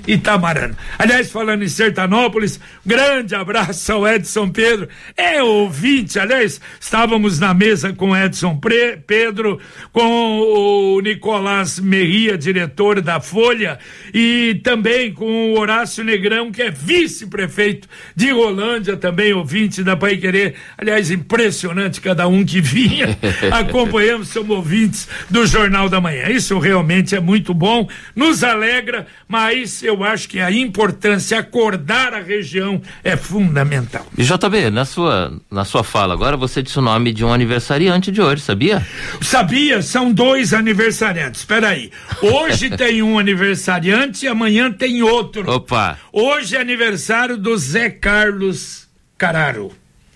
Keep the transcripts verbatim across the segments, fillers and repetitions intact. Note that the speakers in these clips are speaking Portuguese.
Itamarana. Aliás, falando em Sertanópolis, grande abraço ao Edson Pedro, é ouvinte, aliás, estávamos na mesa com o Edson Pre- Pedro, com o Nicolás Merria, diretor da Folha, e também com o Horácio Negrão, que é vice-prefeito de Rolândia, também ouvinte da Paiquerê. Aliás, impressionante cada um que vinha, acompanhamos, somos ouvintes do Jornal da Manhã. Isso realmente é muito bom, nos alegra, mas eu acho que a importância, acordar a região é fundamental. E J B, na sua, na sua fala agora, você disse o nome de um aniversariante de hoje, sabia? Sabia, são dois aniversariantes, espera aí, hoje tem um aniversariante e amanhã tem outro. Opa! Hoje é aniversário do Zé Carlos Cararo.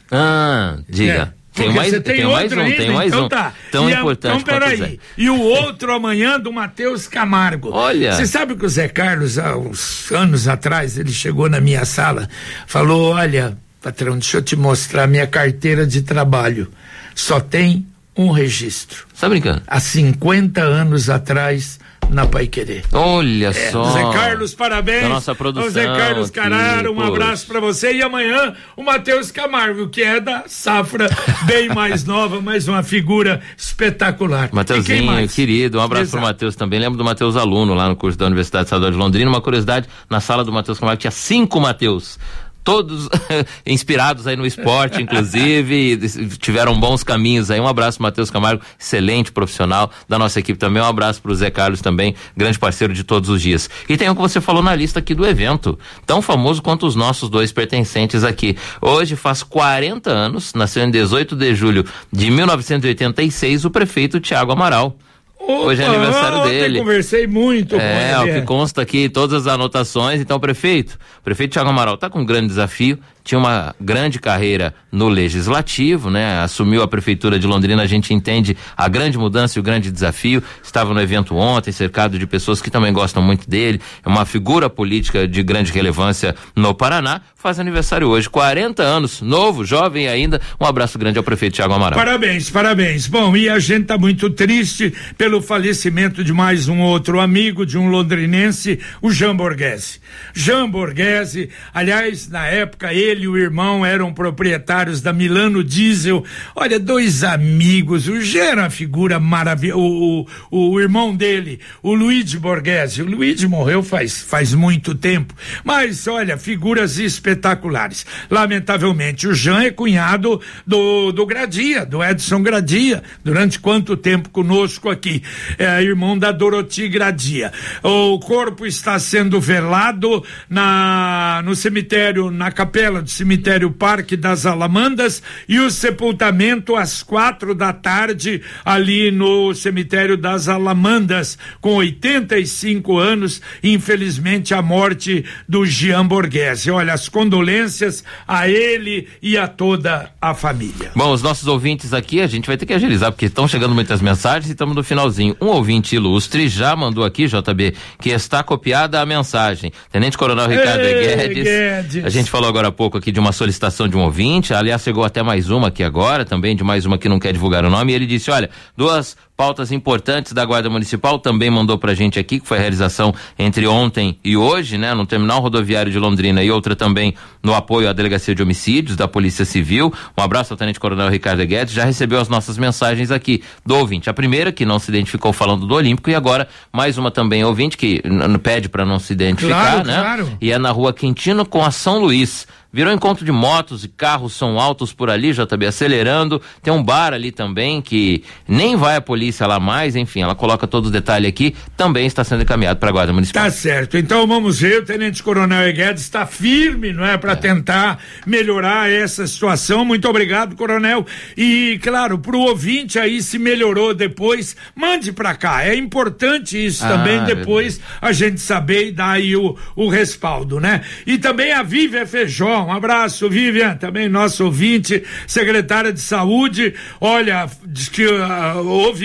Ah, diga. É. Tem Porque mais, você tem, tem outro mais um, ainda? tem mais então um. Tá. Tão e importante então, quanto o Zé. peraí. E o outro amanhã do Matheus Camargo. Olha. Você sabe que o Zé Carlos, há uns anos atrás, ele chegou na minha sala, falou: olha, patrão, deixa eu te mostrar minha carteira de trabalho. Só tem um registro. Tá brincando? Há cinquenta anos atrás, na Paiquerê. Olha é, só. Zé Carlos, parabéns. Da nossa produção. Zé Carlos Cararo, um poxa. abraço pra você. E amanhã o Matheus Camargo, que é da safra bem mais nova, mas uma figura espetacular. Mateuzinho, querido, um abraço Exato. pro Matheus também. Lembro do Matheus aluno lá no curso da Universidade Estadual de Londrina. Uma curiosidade, na sala do Matheus Camargo tinha cinco Matheus. Todos inspirados aí no esporte, inclusive, tiveram bons caminhos aí. Um abraço pro Matheus Camargo, excelente profissional da nossa equipe também. Um abraço pro Zé Carlos também, grande parceiro de todos os dias. E tem o que você falou na lista aqui do evento, tão famoso quanto os nossos dois pertencentes aqui. Hoje faz quarenta anos, nasceu em dezoito de julho de mil novecentos e oitenta e seis, o prefeito Tiago Amaral. Opa, hoje é aniversário ontem dele. Conversei muito é, com ele. É, o que consta aqui, todas as anotações. Então, prefeito, o prefeito Tiago Amaral está com um grande desafio, tinha uma grande carreira no legislativo, né? Assumiu a prefeitura de Londrina, a gente entende a grande mudança e o grande desafio. Estava no evento ontem, cercado de pessoas que também gostam muito dele. É uma figura política de grande relevância no Paraná. Faz aniversário hoje, quarenta anos, novo, jovem ainda. Um abraço grande ao prefeito Tiago Amaral. Parabéns, parabéns. Bom, e a gente tá muito triste pelo falecimento de mais um outro amigo, de um londrinense, o Jean Borghese. Jean Borghese, aliás, na época ele e o irmão eram proprietários da Milano Diesel. Olha, dois amigos. O Jean era uma figura maravilhosa. O, o, o irmão dele, o Luigi Borghese. O Luigi morreu faz, faz muito tempo. Mas, olha, figuras espetaculares. Lamentavelmente, o Jean é cunhado do, do Gradia, do Edson Gradia, durante quanto tempo conosco aqui. É irmão da Doroti Gradia. O corpo está sendo velado na, no cemitério, na capela do cemitério Parque das Alamandas, e o sepultamento às quatro da tarde ali no cemitério das Alamandas, com oitenta e cinco anos, infelizmente a morte do Jean Borghese. Olha, as condolências a ele e a toda a família. Bom, os nossos ouvintes aqui, a gente vai ter que agilizar, porque estão chegando muitas mensagens e estamos no finalzinho. Um ouvinte ilustre já mandou aqui, J B, que está copiada a mensagem. Tenente Coronel Ricardo Ei, Guedes, Guedes. A gente falou agora há pouco aqui de uma solicitação de um ouvinte, aliás, chegou até mais uma aqui agora, também de mais uma que não quer divulgar o nome, e ele disse, olha, duas pautas importantes da Guarda Municipal, também mandou pra gente aqui, que foi a realização entre ontem e hoje, né, no terminal rodoviário de Londrina, e outra também no apoio à Delegacia de Homicídios da Polícia Civil. Um abraço ao Tenente Coronel Ricardo Guedes, já recebeu as nossas mensagens aqui do ouvinte. A primeira, que não se identificou falando do Olímpico, e agora mais uma também ouvinte, que n- pede para não se identificar, claro, né? Claro. E é na Rua Quintino com a São Luís. Virou encontro de motos e carros, são altos por ali, J B, acelerando. Tem um bar ali também que nem vai a polícia lá mais, enfim, ela coloca todo o detalhe aqui, também está sendo encaminhado para a Guarda Municipal. Tá certo, então vamos ver, o Tenente Coronel Guedes está firme, não é, para é. tentar melhorar essa situação. Muito obrigado, Coronel. E, claro, pro ouvinte aí, se melhorou depois, mande para cá. É importante isso ah, também, depois verdade. a gente saber e dar aí o, o respaldo, né? E também a Vivian Feijó. Um abraço, Vivian, também nosso ouvinte, secretária de Saúde. Olha, diz que uh, houve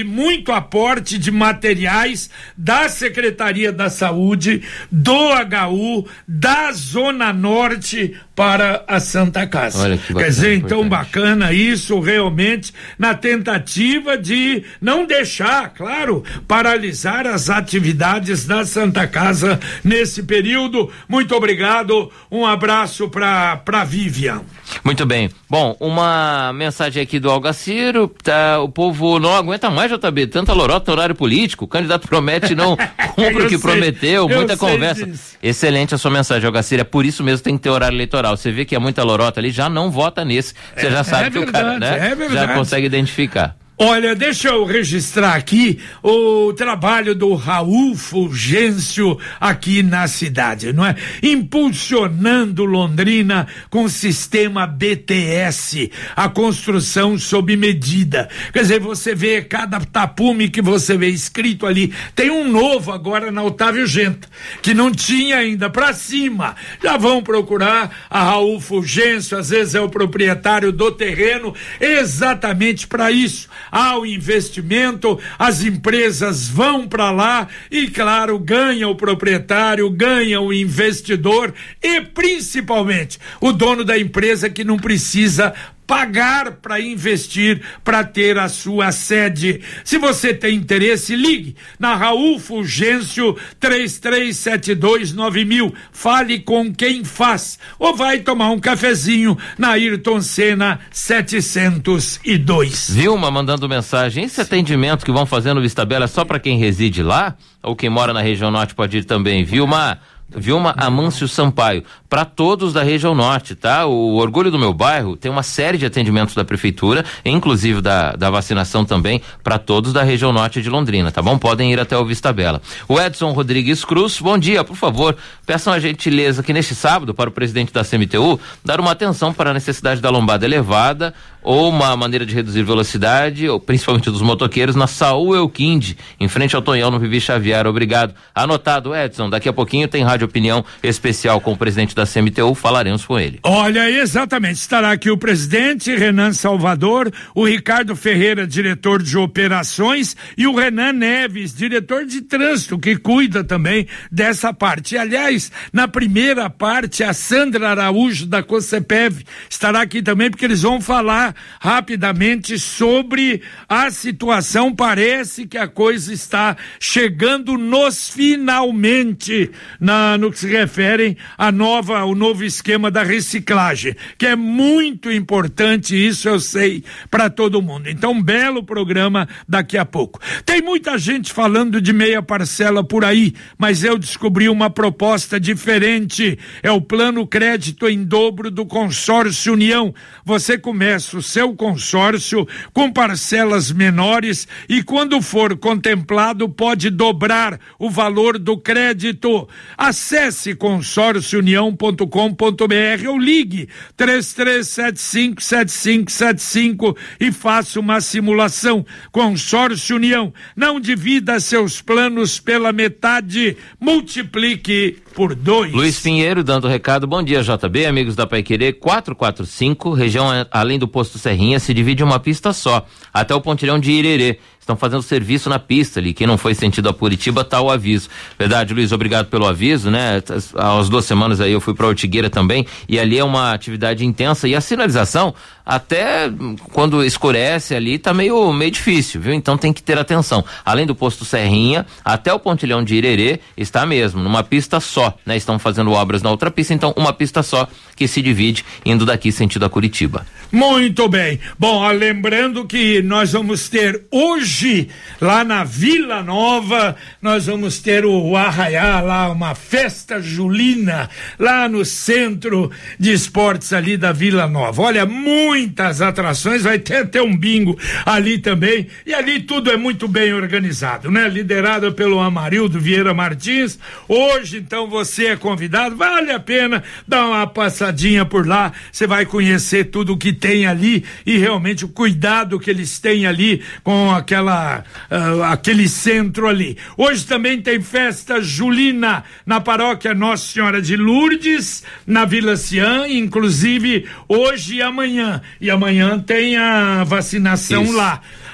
muito aporte de materiais da Secretaria da Saúde, do H U, da Zona Norte para a Santa Casa. Olha que bacana, quer dizer, então importante. bacana isso realmente na tentativa de não deixar, claro, paralisar as atividades da Santa Casa nesse período. Muito obrigado, um abraço para para Vivian. Muito bem. Bom, uma mensagem aqui do Algaciro, tá, o povo não aguenta mais, J B, tanta lorota no horário político, o candidato promete não cumpre o que sei, prometeu, muita conversa. Disso. Excelente a sua mensagem, Algaciro, é por isso mesmo tem que ter horário eleitoral. Você vê que é muita lorota ali, já não vota nesse, você é, já sabe é que verdade, o cara, né, é já consegue identificar. Olha, deixa eu registrar aqui o trabalho do Raul Fulgêncio aqui na cidade, não é? Impulsionando Londrina com o sistema B T S, a construção sob medida. Quer dizer, você vê cada tapume que você vê escrito ali, tem um novo agora na Otávio Genta, que não tinha ainda, pra cima. Já vão procurar a Raul Fulgêncio, às vezes é o proprietário do terreno, exatamente para isso. Há o investimento, as empresas vão para lá e, claro, ganha o proprietário, ganha o investidor e, principalmente, o dono da empresa que não precisa pagar para investir, para ter a sua sede. Se você tem interesse, ligue na Raul Fulgêncio três três sete dois nove mil. Fale com quem faz. Ou vai tomar um cafezinho na Ayrton Senna setecentos e dois. Vilma mandando mensagem. Esse atendimento que vão fazer no Vista Bela é só para quem reside lá? Ou quem mora na região norte pode ir também? Vilma, Vilma Amâncio Sampaio, para todos da região norte, tá? O Orgulho do Meu Bairro tem uma série de atendimentos da prefeitura, inclusive da, da vacinação também, para todos da região norte de Londrina, tá bom? Podem ir até o Vista Bela. O Edson Rodrigues Cruz, bom dia, por favor, peçam a gentileza que neste sábado, para o presidente da C M T U, dar uma atenção para a necessidade da lombada elevada, ou uma maneira de reduzir velocidade, ou principalmente dos motoqueiros, na Saúl Elquinde, em frente ao Tonhão, no Vivi Xavier. Obrigado. Anotado, Edson, daqui a pouquinho tem Rádio Opinião especial com o presidente da C M T U, falaremos com ele. Olha, exatamente, estará aqui o presidente Renan Salvador, o Ricardo Ferreira, diretor de operações, e o Renan Neves, diretor de trânsito, que cuida também dessa parte. E, aliás, na primeira parte, a Sandra Araújo da COSEPEV estará aqui também, porque eles vão falar rapidamente sobre a situação. Parece que a coisa está chegando nos finalmente na, no que se refere a nova, o novo esquema da reciclagem, que é muito importante, isso eu sei, para todo mundo. Então, um belo programa daqui a pouco. Tem muita gente falando de meia parcela por aí, mas eu descobri uma proposta diferente. É o plano crédito em dobro do Consórcio União. Você começa o seu consórcio com parcelas menores e, quando for contemplado, pode dobrar o valor do crédito. Acesse consórcio união ponto com ponto br ou ligue três três sete cinco sete cinco sete cinco e faça uma simulação. Consórcio União, não divida seus planos pela metade, multiplique por dois. Luiz Pinheiro dando recado. Bom dia, J B, amigos da Paiquerê. Quatrocentos e quarenta e cinco, região além do posto Serrinha, se divide em uma pista só, até o pontilhão de Irerê. Estão fazendo serviço na pista ali. Quem não foi sentido a Curitiba, tá o aviso. Verdade, Luiz, obrigado pelo aviso, né? Há umas duas semanas aí eu fui pra Ortigueira também, e ali é uma atividade intensa, e a sinalização, até quando escurece ali, tá meio, meio difícil, viu? Então tem que ter atenção. Além do posto Serrinha, até o pontilhão de Irerê, está mesmo, numa pista só, né? Estão fazendo obras na outra pista, então uma pista só que se divide, indo daqui sentido a Curitiba. Muito bem. Bom, ó, lembrando que nós vamos ter hoje, lá na Vila Nova, nós vamos ter o, o Arraiá lá, uma festa julina, lá no centro de esportes ali da Vila Nova. Olha, muitas atrações, vai ter até um bingo ali também, e ali tudo é muito bem organizado, né? Liderado pelo Amarildo Vieira Martins. Hoje, então, você é convidado, vale a pena dar uma passadinha por lá, você vai conhecer tudo o que tem ali e realmente o cuidado que eles têm ali com aquela uh, aquele centro ali. Hoje também tem festa julina na paróquia Nossa Senhora de Lourdes, na Vila Cian, inclusive hoje e amanhã. E amanhã tem a vacinação Isso. lá.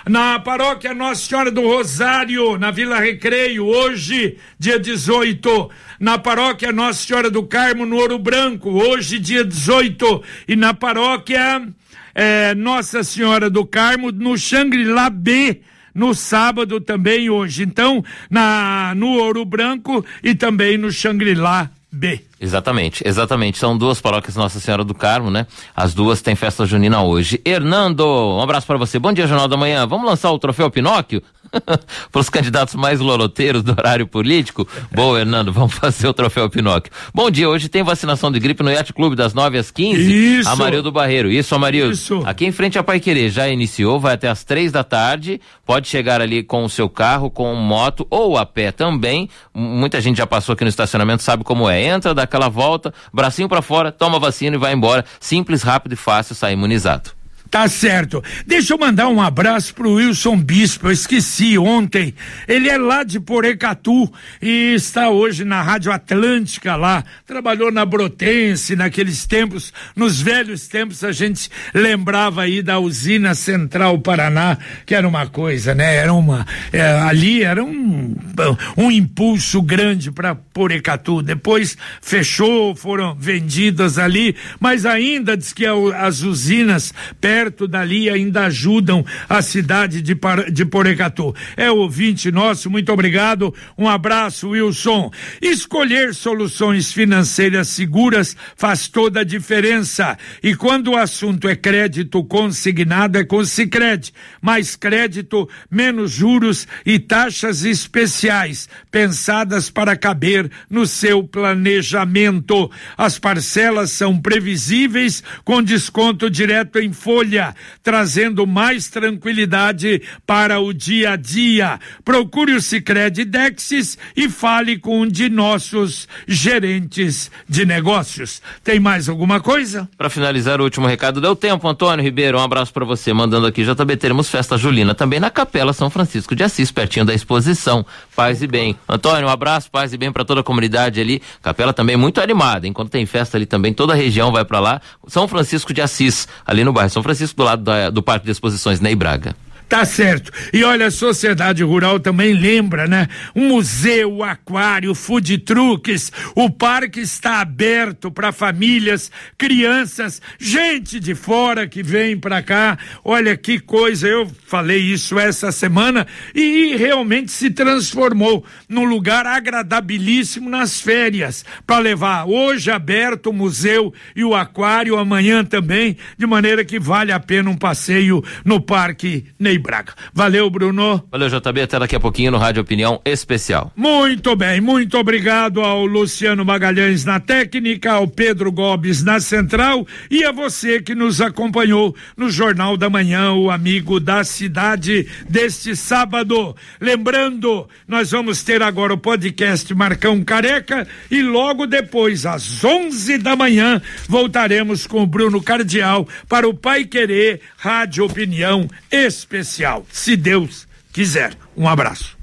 Na paróquia Nossa Senhora do Rosário, na Vila Recreio, hoje, dia dezoito. Na paróquia Nossa Senhora do Carmo, no Ouro Branco, hoje, dia dezoito. E na paróquia é, Nossa Senhora do Carmo, no Xangri-Lá B, no sábado também hoje. Então, na, no Ouro Branco e também no Xangri-Lá B. Exatamente, exatamente. São duas paróquias Nossa Senhora do Carmo, né? As duas têm festa junina hoje. Hernando, um abraço para você. Bom dia, Jornal da Manhã. Vamos lançar o troféu Pinóquio? Para os candidatos mais loroteiros do horário político? Boa, Hernando, vamos fazer o troféu Pinóquio. Bom dia, hoje tem vacinação de gripe no Yacht Clube das nove às quinze. Isso. Amarildo Barreiro. Isso, Amarildo. Isso. Aqui em frente a Paiquerê já iniciou, vai até às três da tarde. Pode chegar ali com o seu carro, com moto ou a pé também. Muita gente já passou aqui no estacionamento, sabe como é. Entra, dá aquela volta, bracinho para fora, toma a vacina e vai embora. Simples, rápido e fácil, sair imunizado. Tá certo. Deixa eu mandar um abraço pro Wilson Bispo, eu esqueci ontem. Ele é lá de Porecatu e está hoje na Rádio Atlântica lá. Trabalhou na Brotense naqueles tempos, nos velhos tempos a gente lembrava aí da usina Central Paraná, que era uma coisa, né? Era uma, é, ali era um, um impulso grande para Porecatu. Depois fechou, foram vendidas ali, mas ainda diz que as usinas perto perto dali ainda ajudam a cidade de, de Porecatu. É ouvinte nosso, muito obrigado, um abraço, Wilson. Escolher soluções financeiras seguras faz toda a diferença, e quando o assunto é crédito consignado é com Sicredi, mais crédito, menos juros e taxas especiais, pensadas para caber no seu planejamento. As parcelas são previsíveis, com desconto direto em folha, trazendo mais tranquilidade para o dia a dia. Procure o Sicredi Dexis e fale com um de nossos gerentes de negócios. Tem mais alguma coisa? Para finalizar, o último recado deu tempo, Antônio Ribeiro, um abraço para você, mandando aqui, já também teremos festa julina também na Capela São Francisco de Assis, pertinho da exposição. Paz e bem. Antônio, um abraço, paz e bem para toda a comunidade ali. Capela também muito animada, enquanto tem festa ali também, toda a região vai para lá. São Francisco de Assis, ali no bairro São Francisco, do lado da, do Parque de Exposições Ney Braga. Tá certo. E olha, a sociedade rural também lembra, né? Um museu, aquário, food trucks, o parque está aberto para famílias, crianças, gente de fora que vem para cá. Olha que coisa, eu falei isso essa semana e realmente se transformou num lugar agradabilíssimo nas férias, para levar hoje aberto o museu e o aquário, amanhã também, de maneira que vale a pena um passeio no Parque Ney Braga. Valeu, Bruno. Valeu, J B, até daqui a pouquinho no Rádio Opinião Especial. Muito bem, muito obrigado ao Luciano Magalhães na técnica, ao Pedro Gobes na central e a você que nos acompanhou no Jornal da Manhã, o amigo da cidade deste sábado. Lembrando, nós vamos ter agora o podcast Marcão Careca e logo depois, às onze da manhã, voltaremos com o Bruno Cardial para o Paiquerê Rádio Opinião Especial. Se Deus quiser. Um abraço.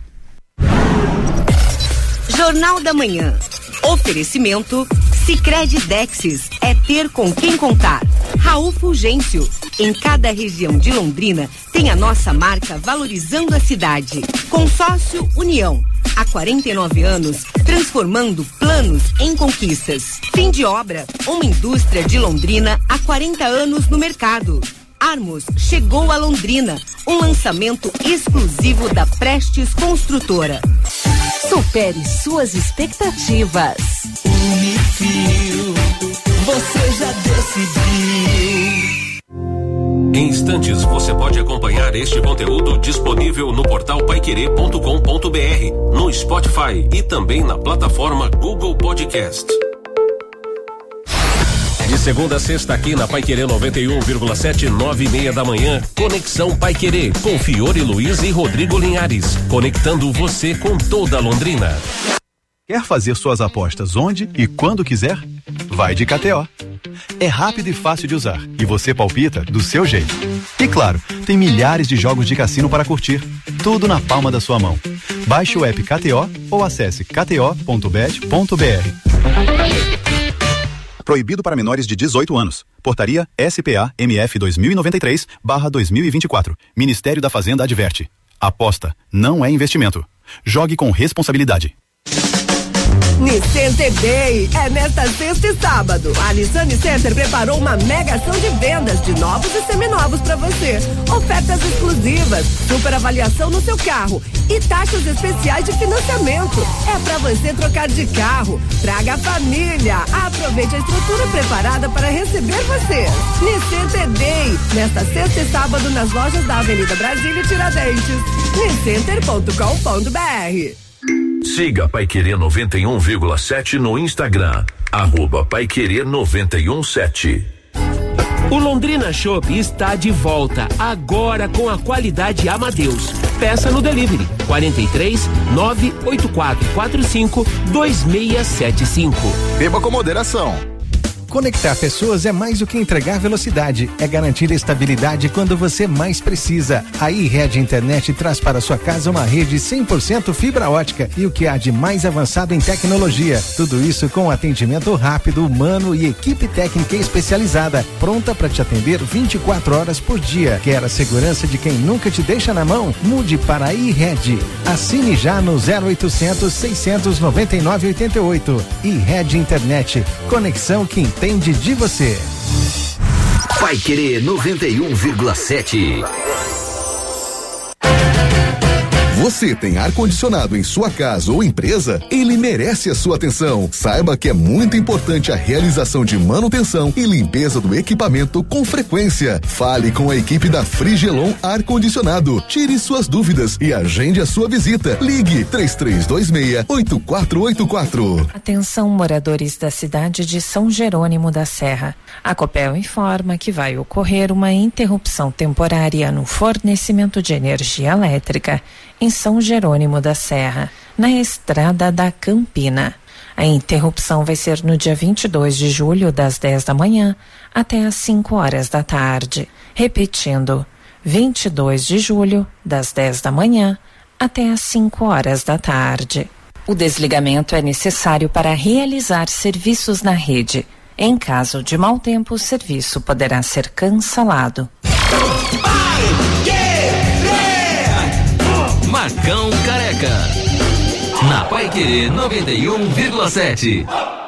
Jornal da Manhã. Oferecimento Sicredi Dexis. É ter com quem contar. Raul Fulgêncio. Em cada região de Londrina tem a nossa marca valorizando a cidade. Consórcio União. Há quarenta e nove anos, transformando planos em conquistas. Fim de obra. Uma indústria de Londrina há quarenta anos no mercado. Armos chegou a Londrina, um lançamento exclusivo da Prestes Construtora. Supere suas expectativas. Unifil, você já decidiu. Em instantes você pode acompanhar este conteúdo disponível no portal paiquerê ponto com ponto br, no Spotify e também na plataforma Google Podcast. De segunda a sexta aqui na Paiquerê noventa e um vírgula sete, nove e meia da manhã, Conexão Paiquerê, com Fiore Luiz e Rodrigo Linhares, conectando você com toda Londrina. Quer fazer suas apostas onde e quando quiser? Vai de K T O. É rápido e fácil de usar e você palpita do seu jeito. E claro, tem milhares de jogos de cassino para curtir, tudo na palma da sua mão. Baixe o app K T O ou acesse k t o ponto bet ponto b r. Proibido para menores de dezoito anos. Portaria S P A M F dois mil e noventa e três barra dois mil e vinte e quatro. Ministério da Fazenda adverte. Aposta não é investimento. Jogue com responsabilidade. Nissan Day é nesta sexta e sábado. A Nissan Center preparou uma mega ação de vendas de novos e seminovos para você. Ofertas exclusivas, super avaliação no seu carro e taxas especiais de financiamento. É para você trocar de carro. Traga a família. Aproveite a estrutura preparada para receber você. Nissan Day, nesta sexta e sábado nas lojas da Avenida Brasília e Tiradentes. niscenter ponto com ponto br. Siga Paiquerê noventa e um vírgula sete no Instagram, arroba Paiquerê noventa e um sete. O Londrina Shop está de volta, agora com a qualidade Amadeus. Peça no delivery quarenta e três, nove oito quatro quatro cinco, dois seis sete cinco. Beba com moderação. Conectar pessoas é mais do que entregar velocidade, é garantir estabilidade quando você mais precisa. A iRed Internet traz para sua casa uma rede cem por cento fibra ótica e o que há de mais avançado em tecnologia. Tudo isso com atendimento rápido, humano e equipe técnica especializada, pronta para te atender vinte e quatro horas por dia. Quer a segurança de quem nunca te deixa na mão? Mude para a iRed. Assine já no zero oitocentos, seiscentos noventa e nove, oitenta e oito. iRed Internet. Conexão que entende de você. Paiquerê noventa e um vírgula sete. Você tem ar-condicionado em sua casa ou empresa? Ele merece a sua atenção. Saiba que é muito importante a realização de manutenção e limpeza do equipamento com frequência. Fale com a equipe da Frigelon Ar-Condicionado. Tire suas dúvidas e agende a sua visita. Ligue três três dois seis, oito quatro oito quatro. Atenção, moradores da cidade de São Jerônimo da Serra. A Copel informa que vai ocorrer uma interrupção temporária no fornecimento de energia elétrica em São Jerônimo da Serra, na Estrada da Campina. A interrupção vai ser no dia vinte e dois de julho, das dez da manhã até às cinco horas da tarde. Repetindo, vinte e dois de julho, das dez da manhã até às cinco horas da tarde. O desligamento é necessário para realizar serviços na rede. Em caso de mau tempo, o serviço poderá ser cancelado. Marcão Careca, na Paiquerê noventa e um vírgula sete.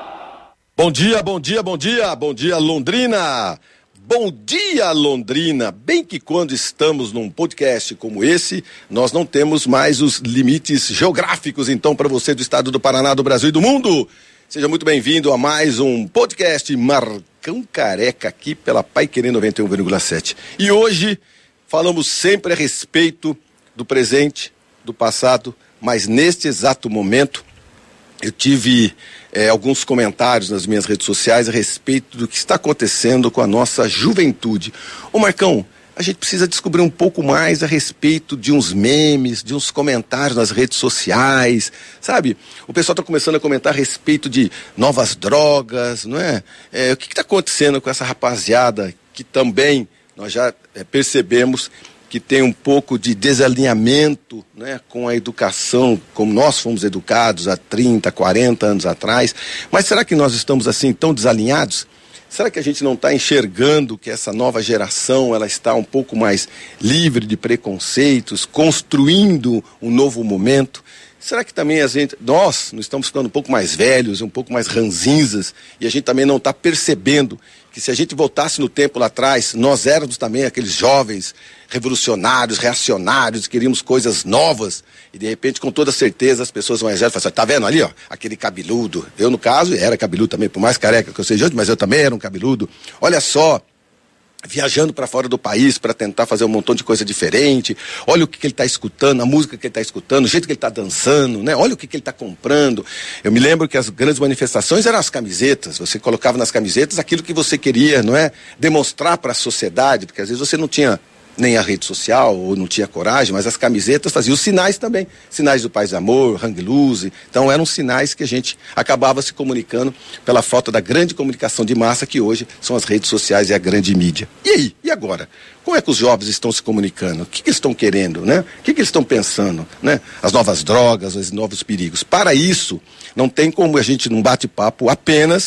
Bom dia, bom dia, bom dia, bom dia Londrina, bom dia Londrina. Bem que quando estamos num podcast como esse, nós não temos mais os limites geográficos, então, para você do estado do Paraná, do Brasil e do mundo. Seja muito bem-vindo a mais um podcast Marcão Careca aqui pela Paiquerê noventa e um vírgula sete. E hoje falamos sempre a respeito do presente, do passado, mas neste exato momento eu tive eh, alguns comentários nas minhas redes sociais a respeito do que está acontecendo com a nossa juventude. Ô Marcão, a gente precisa descobrir um pouco mais a respeito de uns memes, de uns comentários nas redes sociais, sabe? O pessoal está começando a comentar a respeito de novas drogas, não é? é o que está acontecendo com essa rapaziada que também nós já é, percebemos que tem um pouco de desalinhamento, né, com a educação, como nós fomos educados há trinta, quarenta anos atrás. Mas será que nós estamos assim tão desalinhados? Será que a gente não está enxergando que essa nova geração ela está um pouco mais livre de preconceitos, construindo um novo momento? Será que também a gente, nós não estamos ficando um pouco mais velhos, um pouco mais ranzinzas, e a gente também não está percebendo que se a gente voltasse no tempo lá atrás, nós éramos também aqueles jovens revolucionários, reacionários, queríamos coisas novas, e de repente, com toda certeza, as pessoas mais velhas falam assim, tá vendo ali, ó, aquele cabeludo. Eu, no caso, era cabeludo também, por mais careca que eu seja hoje, mas eu também era um cabeludo. Olha só, viajando para fora do país para tentar fazer um montão de coisa diferente. Olha o que, que ele está escutando, a música que ele está escutando, o jeito que ele está dançando, né? Olha o que, que ele está comprando. Eu me lembro que as grandes manifestações eram as camisetas. Você colocava nas camisetas aquilo que você queria, não é? Demonstrar para a sociedade, porque às vezes você não tinha nem a rede social, ou não tinha coragem, mas as camisetas faziam os sinais também, sinais do Paz e Amor, Hang Loose. Então eram sinais que a gente acabava se comunicando pela falta da grande comunicação de massa que hoje são as redes sociais e a grande mídia. E aí? E agora? Como é que os jovens estão se comunicando? O que, que eles estão querendo, né? O que, que eles estão pensando, né? As novas drogas, os novos perigos. Para isso, não tem como a gente num bate-papo apenas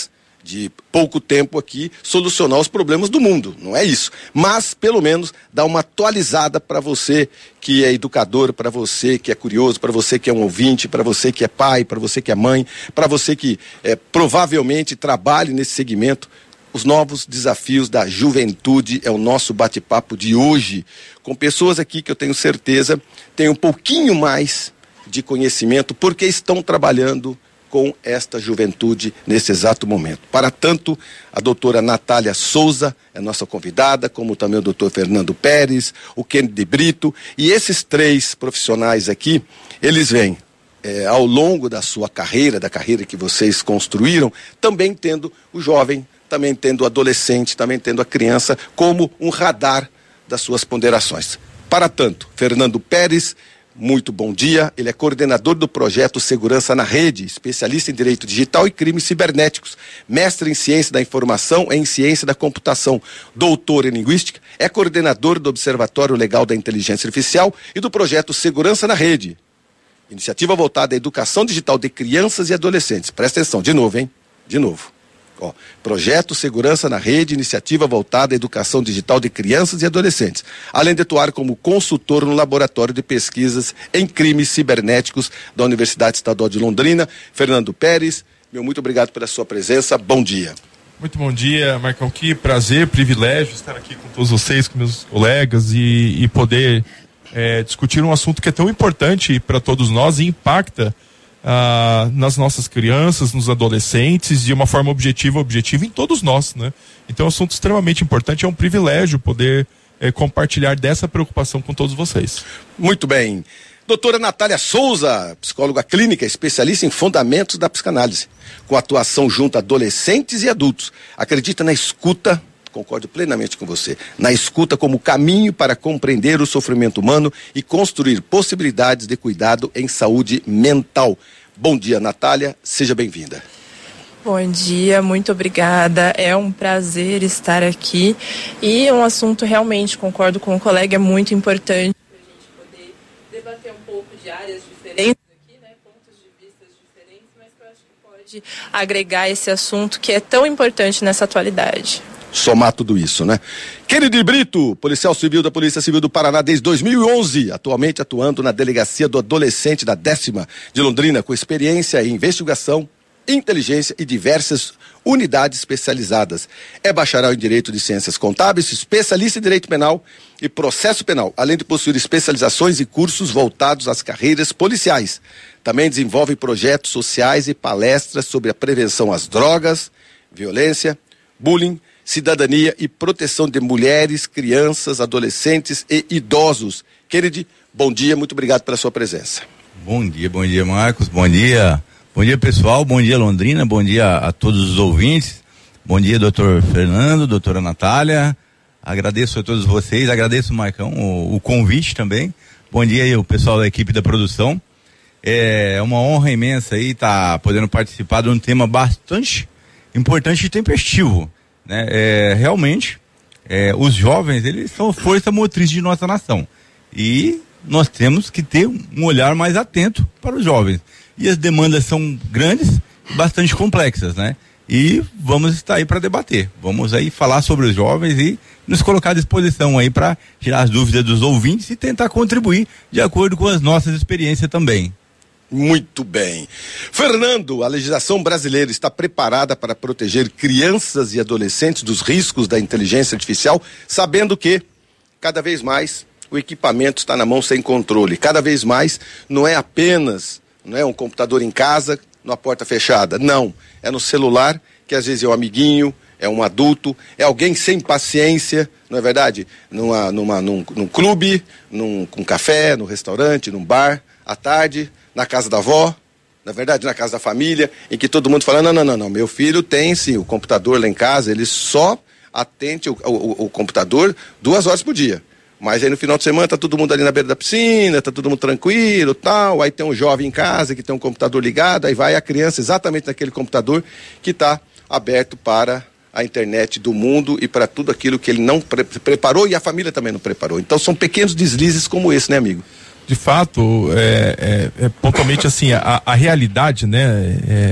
de pouco tempo aqui, solucionar os problemas do mundo, não é isso. Mas, pelo menos, dar uma atualizada para você que é educador, para você que é curioso, para você que é um ouvinte, para você que é pai, para você que é mãe, para você que é, provavelmente trabalhe nesse segmento. Os novos desafios da juventude é o nosso bate-papo de hoje, com pessoas aqui que eu tenho certeza têm um pouquinho mais de conhecimento, porque estão trabalhando com esta juventude nesse exato momento. Para tanto, a doutora Natália Souza é nossa convidada, como também o doutor Fernando Pérez, o Kennedy Brito, e esses três profissionais aqui, eles vêm é, ao longo da sua carreira, da carreira que vocês construíram, também tendo o jovem, também tendo o adolescente, também tendo a criança como um radar das suas ponderações. Para tanto, Fernando Pérez, muito bom dia, ele é coordenador do projeto Segurança na Rede, especialista em Direito Digital e Crimes Cibernéticos, mestre em Ciência da Informação e em Ciência da Computação, doutor em Linguística, é coordenador do Observatório Legal da Inteligência Artificial e do projeto Segurança na Rede, iniciativa voltada à educação digital de crianças e adolescentes. Presta atenção, de novo, hein? De novo. Ó, projeto Segurança na Rede, iniciativa voltada à educação digital de crianças e adolescentes, além de atuar como consultor no Laboratório de Pesquisas em Crimes Cibernéticos da Universidade Estadual de Londrina. Fernando Pérez, meu muito obrigado pela sua presença, bom dia. Muito bom dia, Marcão, que prazer, privilégio estar aqui com todos vocês, com meus colegas e, e poder é, discutir um assunto que é tão importante para todos nós e impacta Ah, nas nossas crianças, nos adolescentes, de uma forma objetiva, objetiva em todos nós, né? Então é um assunto extremamente importante, é um privilégio poder é, compartilhar dessa preocupação com todos vocês. Muito bem. Doutora Natália Souza, psicóloga clínica, especialista em fundamentos da psicanálise, com atuação junto a adolescentes e adultos. Acredita na escuta, concordo plenamente com você, na escuta como caminho para compreender o sofrimento humano e construir possibilidades de cuidado em saúde mental. Bom dia, Natália, seja bem-vinda. Bom dia, muito obrigada, é um prazer estar aqui e um assunto realmente, concordo com o colega, é muito importante para a gente poder debater um pouco de áreas diferentes aqui, né, pontos de vista diferentes, mas que eu acho que pode agregar esse assunto que é tão importante nessa atualidade. Somar tudo isso, né? Kennedy Brito, policial civil da Polícia Civil do Paraná desde dois mil e onze, atualmente atuando na Delegacia do Adolescente da décima de Londrina, com experiência em investigação, inteligência e diversas unidades especializadas. É bacharel em Direito de Ciências Contábeis, especialista em Direito Penal e Processo Penal, além de possuir especializações e cursos voltados às carreiras policiais. Também desenvolve projetos sociais e palestras sobre a prevenção às drogas, violência, bullying, cidadania e proteção de mulheres, crianças, adolescentes e idosos. Kennedy, bom dia, muito obrigado pela sua presença. Bom dia, bom dia, Marcos, bom dia, bom dia, pessoal, bom dia, Londrina, bom dia a todos os ouvintes, bom dia, doutor Fernando, doutora Natália, agradeço a todos vocês, agradeço, Marcão, o, o convite também, bom dia aí o pessoal da equipe da produção, é uma honra imensa aí estar podendo participar de um tema bastante importante e tempestivo. Né? É, realmente, é, os jovens, eles são a força motriz de nossa nação e nós temos que ter um olhar mais atento para os jovens e as demandas são grandes, bastante complexas, né? E vamos estar aí para debater, vamos aí falar sobre os jovens e nos colocar à disposição aí para tirar as dúvidas dos ouvintes e tentar contribuir de acordo com as nossas experiências também. Muito bem. Fernando, a legislação brasileira está preparada para proteger crianças e adolescentes dos riscos da inteligência artificial, sabendo que, cada vez mais, o equipamento está na mão sem controle. Cada vez mais, não é apenas não é um computador em casa, numa porta fechada. Não, é no celular, que às vezes é um amiguinho, é um adulto, é alguém sem paciência, não é verdade? Numa, numa, num, num clube, num, num café, num restaurante, num bar, à tarde, na casa da avó, na verdade, na casa da família, em que todo mundo fala, não, não, não, não, meu filho tem sim o computador lá em casa, ele só atende o, o, o computador duas horas por dia. Mas aí no final de semana tá todo mundo ali na beira da piscina, tá todo mundo tranquilo, tal, aí tem um jovem em casa que tem um computador ligado, aí vai a criança exatamente naquele computador que está aberto para a internet do mundo e para tudo aquilo que ele não pre- preparou e a família também não preparou. Então são pequenos deslizes como esse, né, amigo? De fato, é, é, é pontualmente assim, a, a realidade, né, é,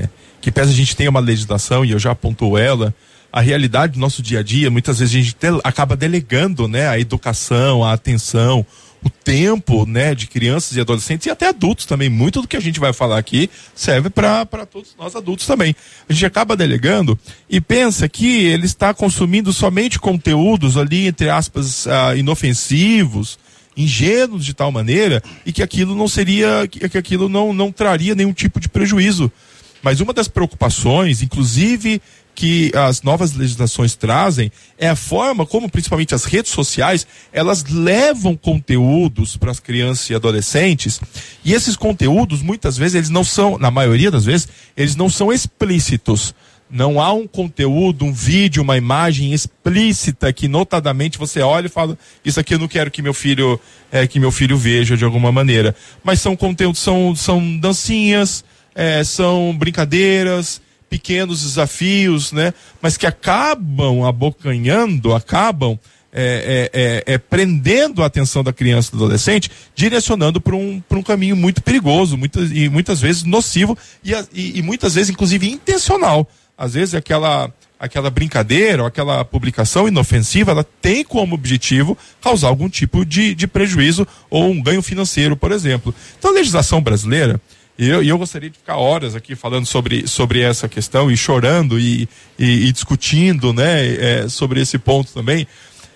que pese a gente tenha uma legislação, e eu já apontou ela, a realidade do nosso dia a dia, muitas vezes a gente te, acaba delegando, né, a educação, a atenção, o tempo, né, de crianças e adolescentes e até adultos também. Muito do que a gente vai falar aqui serve para todos nós adultos também. A gente acaba delegando e pensa que ele está consumindo somente conteúdos ali, entre aspas, ah, inofensivos, ingênuos de tal maneira, e que aquilo não seria, que, que aquilo não, não traria nenhum tipo de prejuízo. Mas uma das preocupações, inclusive, que as novas legislações trazem é a forma como, principalmente as redes sociais, elas levam conteúdos para as crianças e adolescentes, e esses conteúdos, muitas vezes, eles não são, na maioria das vezes, eles não são explícitos. Não há um conteúdo, um vídeo, uma imagem explícita que notadamente você olha e fala, isso aqui eu não quero que meu filho, é, que meu filho veja de alguma maneira. Mas são conteúdos, são, são dancinhas, é, são brincadeiras, pequenos desafios, né? Mas que acabam abocanhando, acabam é, é, é, é, prendendo a atenção da criança e do adolescente, direcionando para um, para um caminho muito perigoso, muitas, e muitas vezes nocivo, e, e, e muitas vezes, inclusive, intencional. Às vezes aquela, aquela brincadeira ou aquela publicação inofensiva, ela tem como objetivo causar algum tipo de, de prejuízo ou um ganho financeiro, por exemplo. Então a legislação brasileira, E eu, eu gostaria de ficar horas aqui falando sobre, sobre essa questão e chorando e, e, e discutindo, né, é, sobre esse ponto também.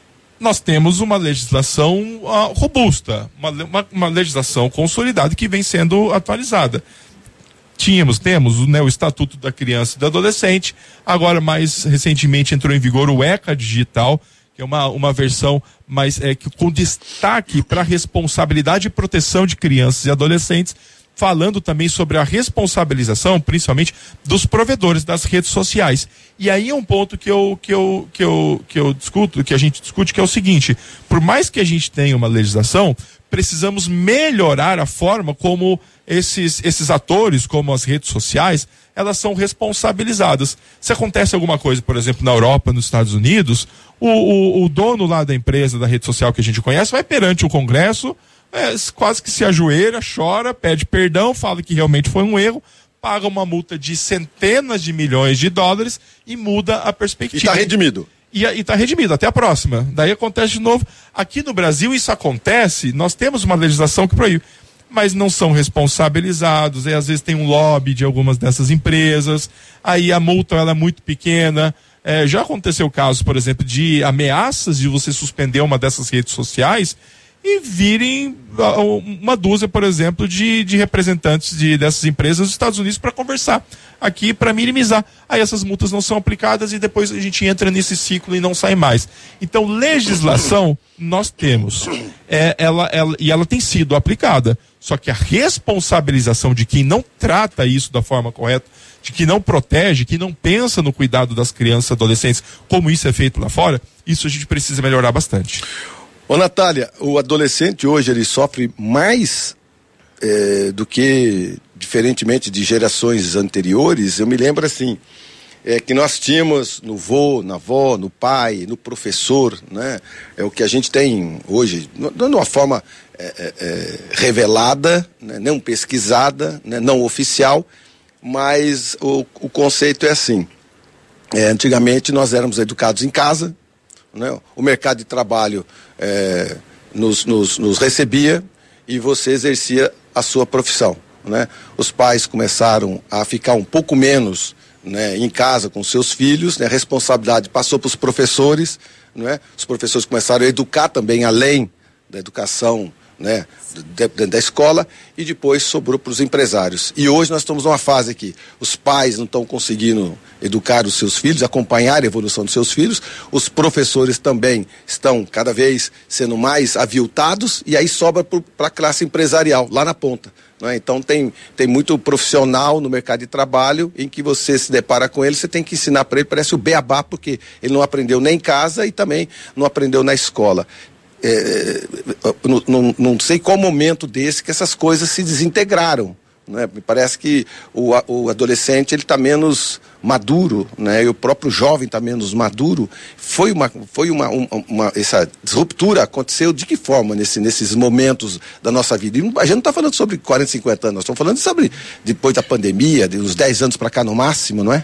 Nós temos uma legislação uh, robusta, uma, uma, uma legislação consolidada que vem sendo atualizada. Tínhamos, temos né, o Estatuto da Criança e do Adolescente, agora mais recentemente entrou em vigor o ECA Digital, que é uma, uma versão mais, é, que, com destaque para a responsabilidade e proteção de crianças e adolescentes, falando também sobre a responsabilização, principalmente, dos provedores das redes sociais. E aí é um ponto que eu, que eu, que eu, que eu discuto, que a gente discute, que é o seguinte: por mais que a gente tenha uma legislação, precisamos melhorar a forma como esses, esses atores, como as redes sociais, elas são responsabilizadas. Se acontece alguma coisa, por exemplo, na Europa, nos Estados Unidos, o, o, o dono lá da empresa, da rede social que a gente conhece, vai perante o Congresso, É, quase que se ajoelha, chora, pede perdão, fala que realmente foi um erro, paga uma multa de centenas de milhões de dólares e muda a perspectiva. E está redimido. E está redimido, até a próxima. Daí acontece de novo. Aqui no Brasil isso acontece, nós temos uma legislação que proíbe, mas não são responsabilizados, aí às vezes tem um lobby de algumas dessas empresas, aí a multa ela é muito pequena. É, já aconteceu casos, por exemplo, de ameaças de você suspender uma dessas redes sociais e virem uma dúzia, por exemplo, de, de representantes de, dessas empresas dos Estados Unidos para conversar aqui, para minimizar. Aí essas multas não são aplicadas e depois a gente entra nesse ciclo e não sai mais. Então, legislação nós temos. É, ela, ela, e ela tem sido aplicada. Só que a responsabilização de quem não trata isso da forma correta, de que não protege, que não pensa no cuidado das crianças e adolescentes, como isso é feito lá fora, isso a gente precisa melhorar bastante. Ô Natália, o adolescente hoje ele sofre mais é, do que, diferentemente de gerações anteriores. Eu me lembro assim, é, que nós tínhamos no vô, na avó, no pai, no professor, né? É o que a gente tem hoje, de uma forma é, é, revelada, né? Não pesquisada, né? Não oficial, mas o, o conceito é assim. É, antigamente nós éramos educados em casa, né? O mercado de trabalho é, nos, nos, nos recebia e você exercia a sua profissão, né? Os pais começaram a ficar um pouco menos, né, em casa com seus filhos, né? A responsabilidade passou para os professores, né? Os professores começaram a educar também além da educação, né, dentro da escola, e depois sobrou para os empresários. E hoje nós estamos numa fase que os pais não estão conseguindo educar os seus filhos, acompanhar a evolução dos seus filhos, os professores também estão cada vez sendo mais aviltados, e aí sobra para a classe empresarial, lá na ponta. Né? Então tem, tem muito profissional no mercado de trabalho em que você se depara com ele, você tem que ensinar para ele, parece o beabá, porque ele não aprendeu nem em casa e também não aprendeu na escola. É, não, não, não sei qual momento desse que essas coisas se desintegraram, né? Me parece que o, o adolescente ele está menos maduro, né? E o próprio jovem está menos maduro. Foi uma, foi uma, uma, uma essa disruptura aconteceu de que forma nesse, nesses momentos da nossa vida? E a gente não está falando sobre quarenta, cinquenta anos, nós estamos falando sobre depois da pandemia, de uns dez anos para cá no máximo, não é?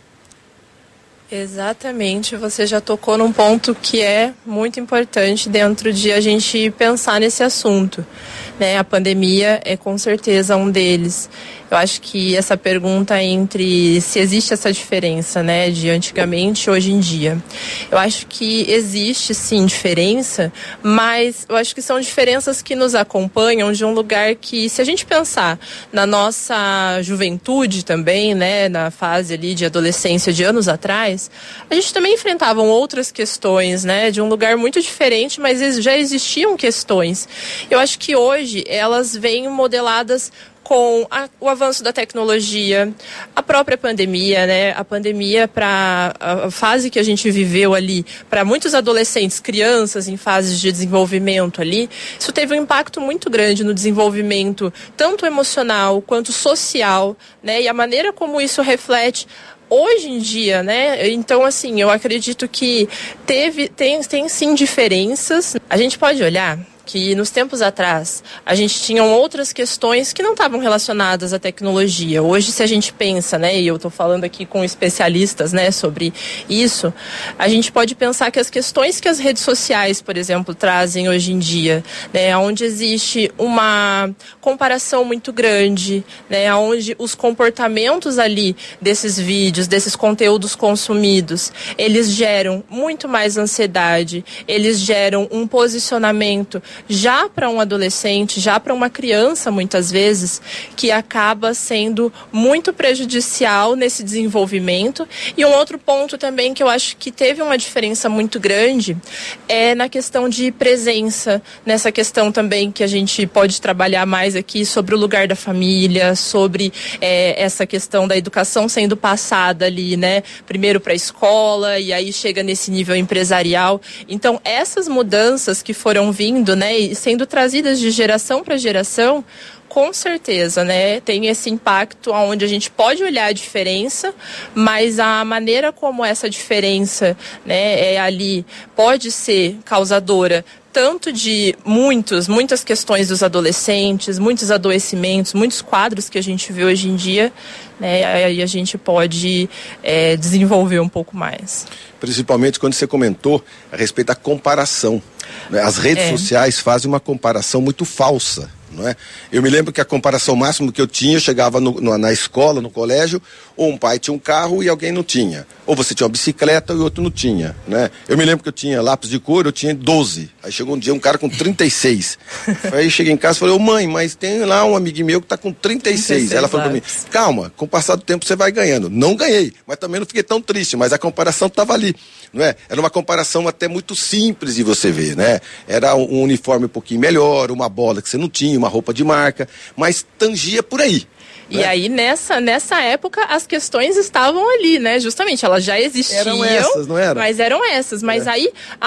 Exatamente, você já tocou num ponto que é muito importante dentro de a gente pensar nesse assunto, né? A pandemia é com certeza um deles. Eu acho que essa pergunta entre se existe essa diferença, né, de antigamente e hoje em dia. Eu acho que existe sim diferença, mas eu acho que são diferenças que nos acompanham de um lugar que, se a gente pensar na nossa juventude também, né, na fase ali de adolescência de anos atrás, a gente também enfrentavam outras questões, né, de um lugar muito diferente, mas já existiam questões. Eu acho que hoje elas vêm modeladas com a, o avanço da tecnologia, a própria pandemia, né? A pandemia, para a fase que a gente viveu ali, para muitos adolescentes, crianças em fases de desenvolvimento ali, isso teve um impacto muito grande no desenvolvimento, tanto emocional quanto social, né? E a maneira como isso reflete hoje em dia, né? Então, assim, eu acredito que teve, tem, tem sim diferenças. A gente pode olhar que nos tempos atrás a gente tinha outras questões que não estavam relacionadas à tecnologia. Hoje, se a gente pensa, né, e eu estou falando aqui com especialistas, né, sobre isso, a gente pode pensar que as questões que as redes sociais, por exemplo, trazem hoje em dia, né, onde existe uma comparação muito grande, né, onde os comportamentos ali desses vídeos, desses conteúdos consumidos, eles geram muito mais ansiedade, eles geram um posicionamento já para um adolescente, já para uma criança, muitas vezes, que acaba sendo muito prejudicial nesse desenvolvimento. E um outro ponto também que eu acho que teve uma diferença muito grande é na questão de presença, nessa questão também que a gente pode trabalhar mais aqui sobre o lugar da família, sobre é, essa questão da educação sendo passada ali, né, primeiro para a escola e aí chega nesse nível empresarial. Então, essas mudanças que foram vindo, né, e sendo trazidas de geração para geração, com certeza, né, tem esse impacto onde a gente pode olhar a diferença, mas a maneira como essa diferença, né, é ali, pode ser causadora tanto de muitos, muitas questões dos adolescentes, muitos adoecimentos, muitos quadros que a gente vê hoje em dia, né, aí a gente pode é, desenvolver um pouco mais. Principalmente quando você comentou a respeito da comparação. Né? As redes é. sociais fazem uma comparação muito falsa. Não é? Eu me lembro que a comparação máxima que eu tinha, eu chegava no, no, na escola, no colégio, ou um pai tinha um carro e alguém não tinha. Ou você tinha uma bicicleta e o outro não tinha. Né? Eu me lembro que eu tinha lápis de cor, eu tinha doze. Aí chegou um dia um cara com trinta e seis. Aí cheguei em casa e falei, ô mãe, mas tem lá um amigo meu que tá com trinta e seis. trinta e seis Ela falou pra mim, calma, com o passar do tempo você vai ganhando. Não ganhei, mas também não fiquei tão triste, mas a comparação tava ali. Não é? Era uma comparação até muito simples de você ver, né? Era um uniforme um pouquinho melhor, uma bola que você não tinha, uma roupa de marca, mas tangia por aí. E né? aí, nessa, nessa época, as questões estavam ali, né? Justamente, elas já existiam. Eram essas, não eram? Mas eram essas. Mas é. aí,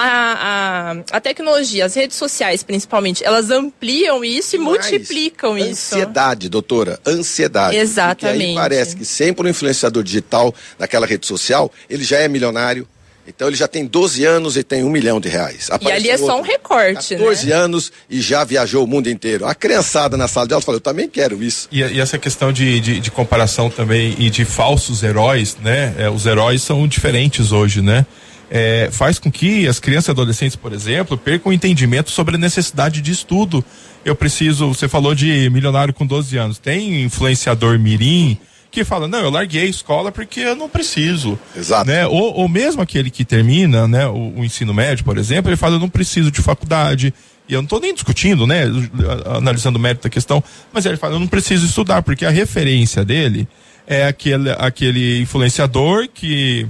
a, a, a tecnologia, as redes sociais, principalmente, elas ampliam isso e mais multiplicam ansiedade, isso. Ansiedade, doutora, ansiedade. Exatamente. Porque aí parece que sempre o influenciador digital naquela rede social, ele já é milionário. Então ele já tem doze anos e tem um milhão de reais. Aparece e ali é só um recorte, catorze né? anos e já viajou o mundo inteiro. A criançada na sala de aula falou, eu também quero isso. E, e essa questão de, de, de comparação também e de falsos heróis, né? É, os heróis são diferentes hoje, né? É, faz com que as crianças e adolescentes, por exemplo, percam o entendimento sobre a necessidade de estudo. Eu preciso, você falou de milionário com doze anos, tem influenciador mirim que fala, não, eu larguei a escola porque eu não preciso. Exato. Né? Ou, ou mesmo aquele que termina, né, o, o ensino médio, por exemplo, ele fala, eu não preciso de faculdade, e eu não estou nem discutindo, né, analisando o mérito da questão, mas ele fala, eu não preciso estudar, porque a referência dele é aquele, aquele influenciador que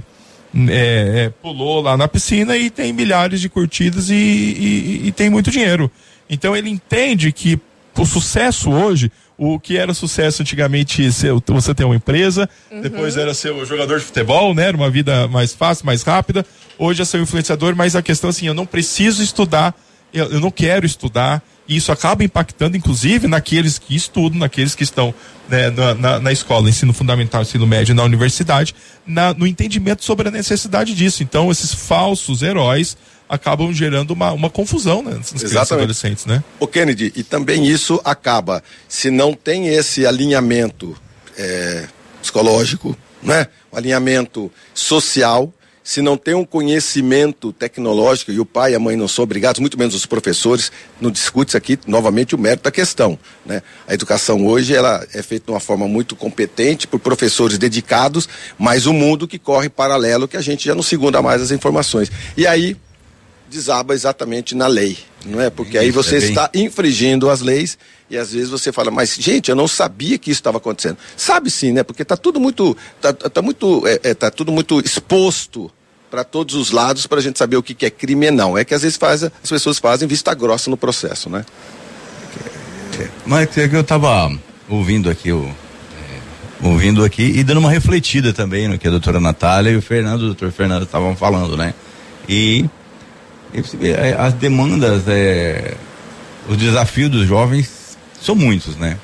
é, é, pulou lá na piscina e tem milhares de curtidas e, e, e tem muito dinheiro. Então ele entende que o sucesso hoje, o que era sucesso antigamente, você ter uma empresa, uhum. depois era ser o jogador de futebol, né? Era uma vida mais fácil, mais rápida. Hoje é ser um influenciador, mas a questão assim, eu não preciso estudar, eu, eu não quero estudar, e isso acaba impactando, inclusive, naqueles que estudam, naqueles que estão, né, na, na, na escola, ensino fundamental, ensino médio, na universidade, na, no entendimento sobre a necessidade disso. Então, esses falsos heróis acabam gerando uma, uma confusão, né, nas crianças e adolescentes, né? O Kennedy, e também isso acaba, se não tem esse alinhamento é, psicológico, né, um alinhamento social, se não tem um conhecimento tecnológico, e o pai e a mãe não são obrigados, muito menos os professores, não discute isso aqui, novamente, o mérito da questão, né? A educação hoje, ela é feita de uma forma muito competente, por professores dedicados, mas o mundo que corre paralelo, que a gente já não segunda mais as informações. E aí, desaba exatamente na lei, não é? Porque aí você está infringindo as leis, e às vezes você fala, mas gente, eu não sabia que isso estava acontecendo. Sabe sim, né? Porque está tudo muito, tá, tá muito, é, é, tá tudo muito exposto para todos os lados, para a gente saber o que, que é crime e não. É que às vezes faz, as pessoas fazem vista grossa no processo, né? Mas é que eu estava ouvindo aqui, o, é, ouvindo aqui e dando uma refletida também no que a doutora Natália e o Fernando, o doutor Fernando estavam falando, né? E, e as demandas, é, os desafios dos jovens são muitos, né?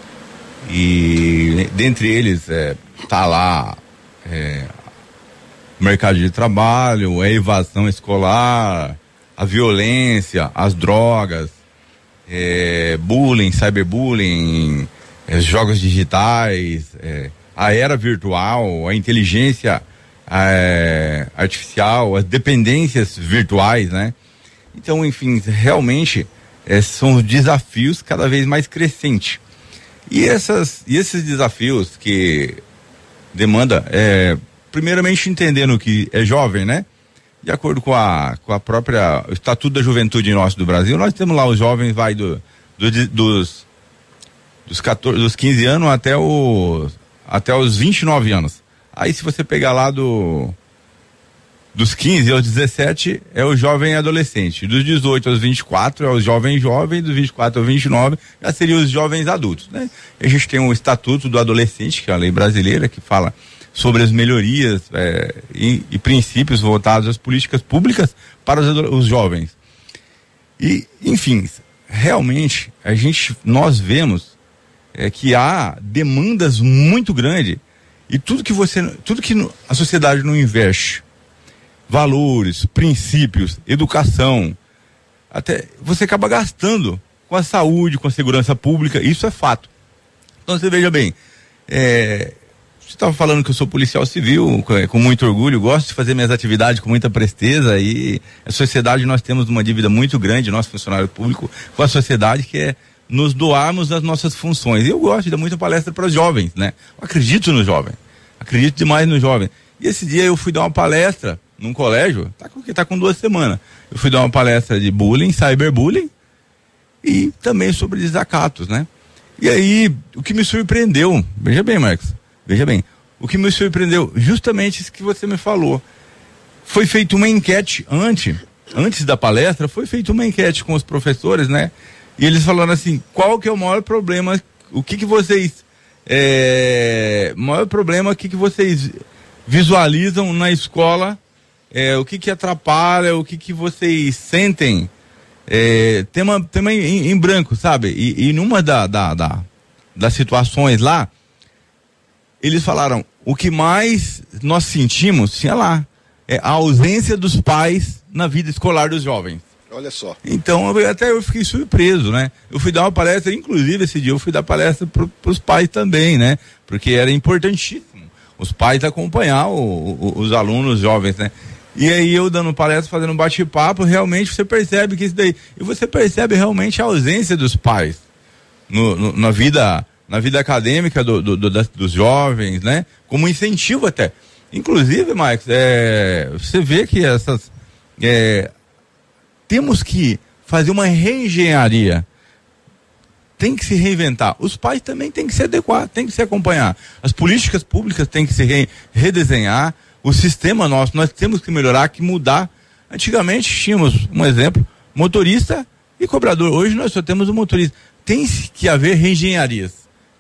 E dentre eles é, tá lá é, o mercado de trabalho, a evasão escolar, a violência, as drogas, é, bullying, cyberbullying, é, jogos digitais, é, a era virtual, a inteligência é, artificial, as dependências virtuais, né? Então, enfim, realmente é, são desafios cada vez mais crescentes. E, essas, e esses desafios que demanda, é, primeiramente entendendo que é jovem, né? De acordo com a, com a própria o Estatuto da Juventude nosso do Brasil, nós temos lá os jovens, vai do, do, dos, dos, quatorze, dos quinze anos até, o, até os vinte e nove anos. Aí se você pegar lá do dos quinze aos dezessete é o jovem adolescente, dos dezoito aos vinte e quatro é o jovem jovem, dos vinte e quatro aos vinte e nove já seriam os jovens adultos, né? A gente tem o Estatuto do Adolescente, que é a lei brasileira, que fala sobre as melhorias é, e, e princípios voltados às políticas públicas para os, os jovens. E, enfim, realmente a gente, nós vemos é, que há demandas muito grandes e tudo que você, tudo que a sociedade não investe, valores, princípios, educação, até você acaba gastando com a saúde, com a segurança pública, isso é fato. Então você veja bem, é, você estava falando que eu sou policial civil, com, com muito orgulho, gosto de fazer minhas atividades com muita presteza, e a sociedade, nós temos uma dívida muito grande, nosso funcionário público, com a sociedade, que é nos doarmos as nossas funções. E eu gosto de dar muita palestra para os jovens, né? Eu acredito no jovem, acredito demais no jovem. E esse dia eu fui dar uma palestra num colégio, tá com, que tá com duas semanas. Eu fui dar uma palestra de bullying, cyberbullying, e também sobre desacatos, né? E aí, o que me surpreendeu, veja bem, Marcos, veja bem, o que me surpreendeu, justamente isso que você me falou, foi feita uma enquete antes, antes da palestra, foi feita uma enquete com os professores, né? E eles falaram assim, qual que é o maior problema, o que que vocês, é, maior problema, o que que vocês visualizam na escola, é, o que que atrapalha, o que que vocês sentem, é, tema, tema em, em branco, sabe? E, e numa da, da, da, das situações lá, eles falaram, o que mais nós sentimos, tinha lá, é a ausência dos pais na vida escolar dos jovens. Olha só. Então, eu, até eu fiquei surpreso, né? Eu fui dar uma palestra, inclusive esse dia eu fui dar palestra para os pais também, né? Porque era importantíssimo os pais acompanhar o, o, os alunos jovens, né? E aí eu dando palestra, fazendo um bate-papo, realmente você percebe que isso daí, e você percebe realmente a ausência dos pais no, no, na vida, na vida acadêmica do, do, do, das, dos jovens, né? Como incentivo até. Inclusive, Marcos, é, você vê que essas, é, temos que fazer uma reengenharia, tem que se reinventar. Os pais também têm que se adequar, têm que se acompanhar. As políticas públicas têm que se re, redesenhar. O sistema nosso, nós temos que melhorar, que mudar. Antigamente tínhamos, um exemplo, motorista e cobrador. Hoje nós só temos o motorista. Tem que haver reengenharias.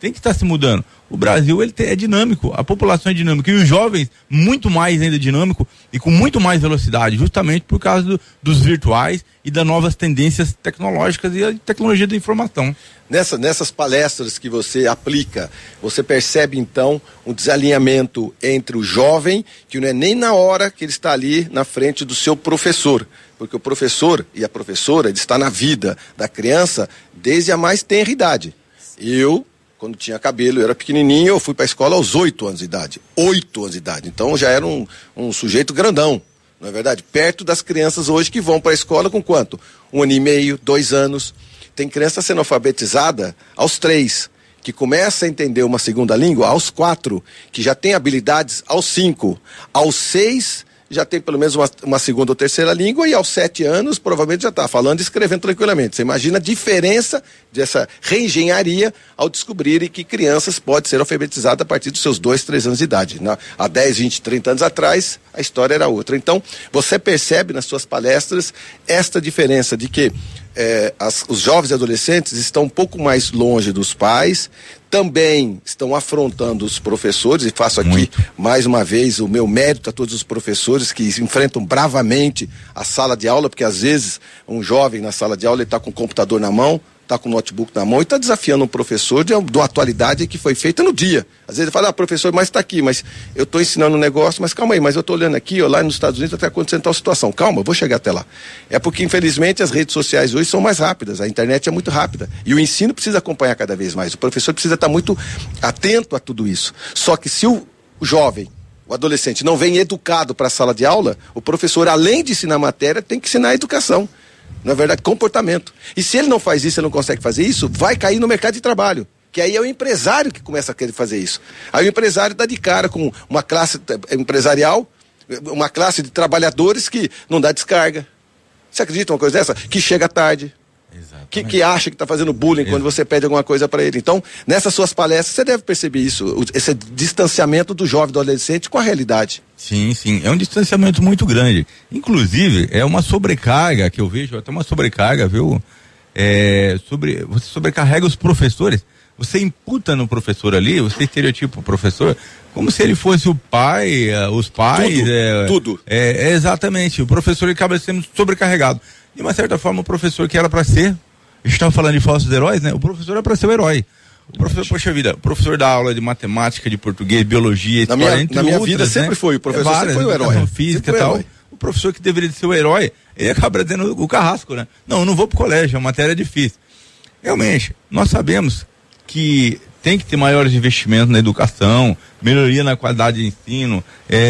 tem que estar se mudando. O Brasil ele é dinâmico, a população é dinâmica e os jovens muito mais ainda dinâmico e com muito mais velocidade, justamente por causa do, dos virtuais e das novas tendências tecnológicas e a tecnologia da informação. Nessa, nessas palestras que você aplica, você percebe então um desalinhamento entre o jovem, que não é nem na hora que ele está ali na frente do seu professor, porque o professor e a professora, ele está na vida da criança desde a mais tenra idade. Eu, quando tinha cabelo, eu era pequenininho, eu fui para a escola aos oito anos de idade. Oito anos de idade. Então eu já era um, um sujeito grandão, não é verdade? Perto das crianças hoje que vão para a escola com quanto? Um ano e meio, dois anos. Tem criança sendo alfabetizada aos três, que começa a entender uma segunda língua aos quatro, que já tem habilidades aos cinco. Aos seis, já tem pelo menos uma, uma segunda ou terceira língua, e aos sete anos provavelmente já está falando e escrevendo tranquilamente. Você imagina a diferença dessa reengenharia ao descobrirem que crianças podem ser alfabetizadas a partir dos seus dois, três anos de idade. Na, há dez, vinte, trinta anos atrás, a história era outra. Então, você percebe nas suas palestras esta diferença de que É, as, os jovens e adolescentes estão um pouco mais longe dos pais, também estão afrontando os professores, e faço aqui Muito. mais uma vez o meu mérito a todos os professores que enfrentam bravamente a sala de aula, porque às vezes um jovem na sala de aula está com o computador na mão, está com o notebook na mão e está desafiando um professor de, de uma atualidade que foi feita no dia. Às vezes ele fala, ah, professor, mas está aqui, mas eu estou ensinando um negócio, mas calma aí, mas eu estou olhando aqui, ó, lá nos Estados Unidos está acontecendo tal situação. Calma, eu vou chegar até lá. É porque, infelizmente, as redes sociais hoje são mais rápidas, a internet é muito rápida. E o ensino precisa acompanhar cada vez mais. O professor precisa estar muito atento a tudo isso. Só que se o jovem, o adolescente, não vem educado para a sala de aula, o professor, além de ensinar matéria, tem que ensinar a educação. Na verdade, comportamento. E se ele não faz isso, ele não consegue fazer isso, vai cair no mercado de trabalho. Que aí é o empresário que começa a querer fazer isso. Aí o empresário dá de cara com uma classe empresarial, uma classe de trabalhadores que não dá descarga. Você acredita uma coisa dessa? Que chega tarde. Que, que acha que está fazendo bullying Exato. quando você pede alguma coisa para ele. Então, nessas suas palestras, você deve perceber isso, esse distanciamento do jovem, do adolescente com a realidade. Sim, sim, é um distanciamento muito grande. Inclusive, é uma sobrecarga que eu vejo, até uma sobrecarga, viu? É, sobre, você sobrecarrega os professores, você imputa no professor ali, você estereotipa o professor como se ele fosse o pai, os pais. Tudo, é, tudo. É, é exatamente, o professor ele acaba sendo sobrecarregado. De uma certa forma, o professor que era para ser, a gente estava falando de falsos heróis, né? O professor é para ser o herói. O professor, poxa vida, o professor dá aula de matemática, de português, biologia, história, na minha, entre na minha outras, vida sempre né? foi, o professor é, sempre foi o herói. Física e tal. Herói. O professor que deveria ser o herói, ele acaba dizendo o carrasco, né? Não, eu não vou pro colégio, a matéria é difícil. Realmente, nós sabemos que tem que ter maiores investimentos na educação, melhoria na qualidade de ensino,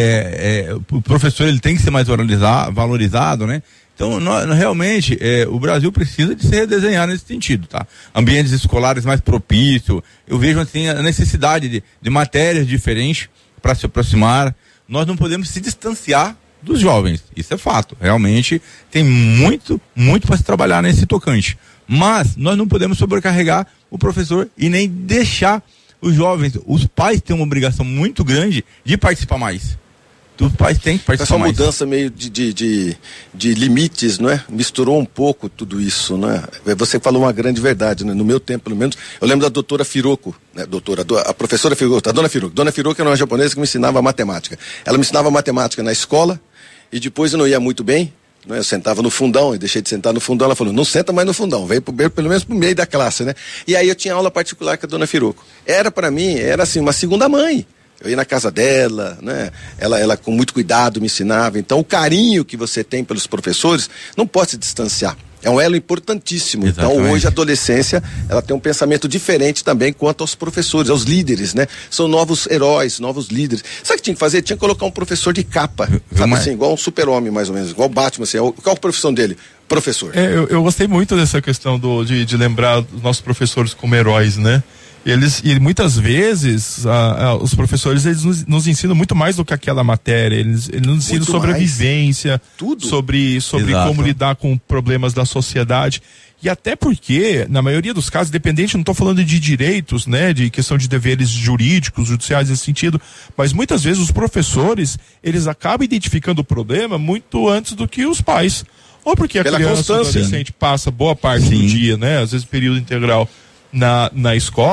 é, é, o professor ele tem que ser mais valorizado, valorizado, né? Então, nós, realmente, é, o Brasil precisa de se redesenhar nesse sentido, tá? Ambientes escolares mais propícios, eu vejo, assim, a necessidade de, de matérias diferentes para se aproximar. Nós não podemos se distanciar dos jovens, isso é fato. Realmente, tem muito, muito para se trabalhar nesse tocante. Mas, nós não podemos sobrecarregar o professor e nem deixar os jovens, os pais têm uma obrigação muito grande de participar mais. Os pais têm que participar mais. Essa mudança meio de, de, de, de limites, não é? Misturou um pouco tudo isso, não é? Você falou uma grande verdade, né? No meu tempo, pelo menos, eu lembro da doutora Firoko, né? Doutora, a professora Firoko, a dona Firoko. Dona Firoko era uma japonesa que me ensinava matemática. Ela me ensinava matemática na escola e depois eu não ia muito bem, né? Eu sentava no fundão e deixei de sentar no fundão. Ela falou, não senta mais no fundão, vem pro, pelo menos pro meio da classe, né? E aí eu tinha aula particular com a dona Firoko. Era para mim, era assim, uma segunda mãe. Eu ia na casa dela, né? Ela, ela com muito cuidado me ensinava. Então o carinho que você tem pelos professores não pode se distanciar. É um elo importantíssimo. Exatamente. Então hoje a adolescência, ela tem um pensamento diferente também quanto aos professores, aos líderes, né? São novos heróis, novos líderes. Sabe o que tinha que fazer? Tinha que colocar um professor de capa, sabe Mas... assim, igual um super-homem mais ou menos, igual o Batman, assim. Qual a profissão dele? Professor. É, eu, eu gostei muito dessa questão do, de, de lembrar os nossos professores como heróis, né? Eles, e muitas vezes a, a, os professores eles nos, nos ensinam muito mais do que aquela matéria, eles, eles nos ensinam muito sobre mais. a vivência, Tudo. sobre, sobre como lidar com problemas da sociedade. E até porque, na maioria dos casos, dependente, não estou falando de direitos, né, de questão de deveres jurídicos, judiciais nesse sentido, mas muitas vezes os professores, eles acabam identificando o problema muito antes do que os pais. Ou porque a Pela criança ou adolescente passa boa parte Sim. do dia, né, às vezes período integral, Na, na escola,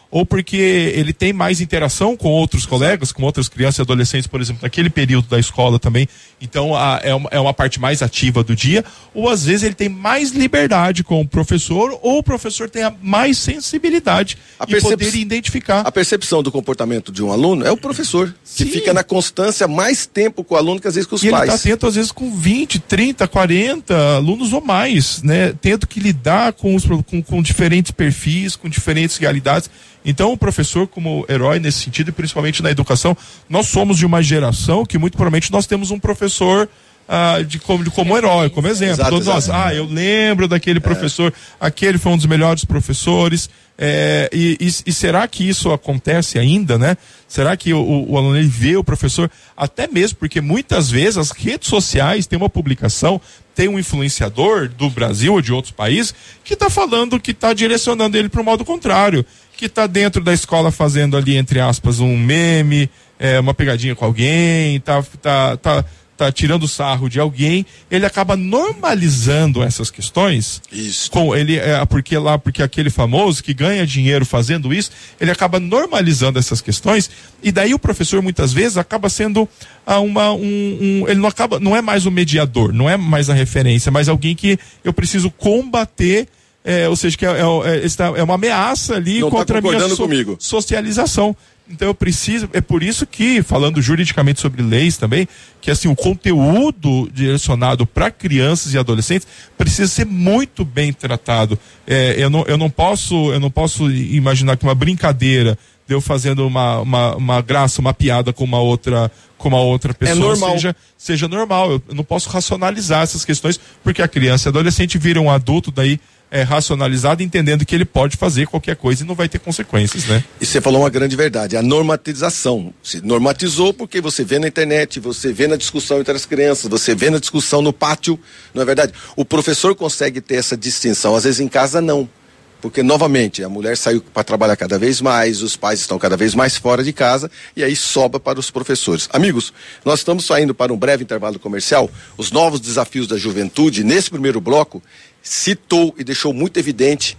ou porque ele tem mais interação com outros colegas, com outras crianças e adolescentes, por exemplo, naquele período da escola também, então a, é, uma, é uma parte mais ativa do dia, ou às vezes ele tem mais liberdade com o professor, ou o professor tenha mais sensibilidade a e percep... poder identificar. A percepção do comportamento de um aluno é o professor, que Sim. fica na constância mais tempo com o aluno que às vezes com os e pais. Ele está atento às vezes com vinte, trinta, quarenta alunos ou mais, né? Tendo que lidar com, os, com, com diferentes perfis, com diferentes realidades. Então o professor como herói nesse sentido, e principalmente na educação, nós somos de uma geração que muito provavelmente nós temos um professor ah, de, como, de, como herói, como exemplo. Exato, Todos nós, ah, eu lembro daquele é. professor, aquele foi um dos melhores professores. É, e, e, e será que isso acontece ainda, né? Será que o, o, o aluno ele vê o professor, até mesmo porque muitas vezes as redes sociais têm uma publicação, tem um influenciador do Brasil ou de outros países que está falando, que está direcionando ele para o modo contrário, que está dentro da escola fazendo ali, entre aspas, um meme, é, uma pegadinha com alguém, tá, tá, tá, tá tirando sarro de alguém, ele acaba normalizando essas questões. Isso. Com ele, é, porque lá, porque aquele famoso que ganha dinheiro fazendo isso, ele acaba normalizando essas questões, e daí o professor muitas vezes acaba sendo ah, uma, um, um, ele não acaba, não é mais o mediador, não é mais a referência, mas alguém que eu preciso combater. É, ou seja, que é, é, é uma ameaça ali não contra tá a minha so, comigo. socialização. Então eu preciso, é por isso que, falando juridicamente sobre leis também, que assim, o conteúdo direcionado para crianças e adolescentes precisa ser muito bem tratado. É, eu, não, eu, não posso, eu não posso imaginar que uma brincadeira de eu fazendo uma, uma, uma graça, uma piada com uma outra, com uma outra pessoa é normal. Seja, seja normal. Eu, eu não posso racionalizar essas questões, porque a criança e adolescente vira um adulto daí é, racionalizado, entendendo que ele pode fazer qualquer coisa e não vai ter consequências, né? E você falou uma grande verdade, a normatização. Se normatizou porque você vê na internet, você vê na discussão entre as crianças, você vê na discussão no pátio, não é verdade? O professor consegue ter essa distinção, às vezes em casa não. Porque, novamente, a mulher saiu para trabalhar cada vez mais, os pais estão cada vez mais fora de casa, e aí sobra para os professores. Amigos, nós estamos saindo para um breve intervalo comercial. Os novos desafios da juventude, nesse primeiro bloco, citou e deixou muito evidente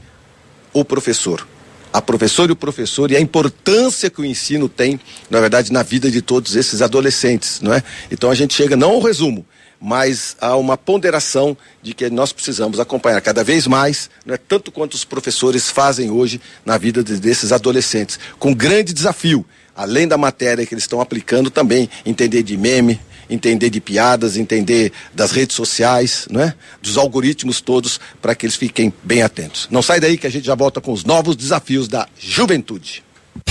o professor. A professora e o professor, e a importância que o ensino tem, na verdade, na vida de todos esses adolescentes, não é? Então a gente chega não ao resumo, mas há uma ponderação de que nós precisamos acompanhar cada vez mais, não é, tanto quanto os professores fazem hoje na vida de, desses adolescentes, com grande desafio, além da matéria que eles estão aplicando também, entender de meme, entender de piadas, entender das redes sociais, não é? Dos algoritmos todos, para que eles fiquem bem atentos. Não sai daí que a gente já volta com os novos desafios da juventude.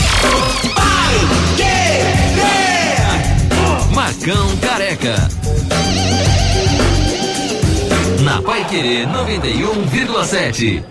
Marcão Careca. Na Paiquerê noventa e um vírgula sete.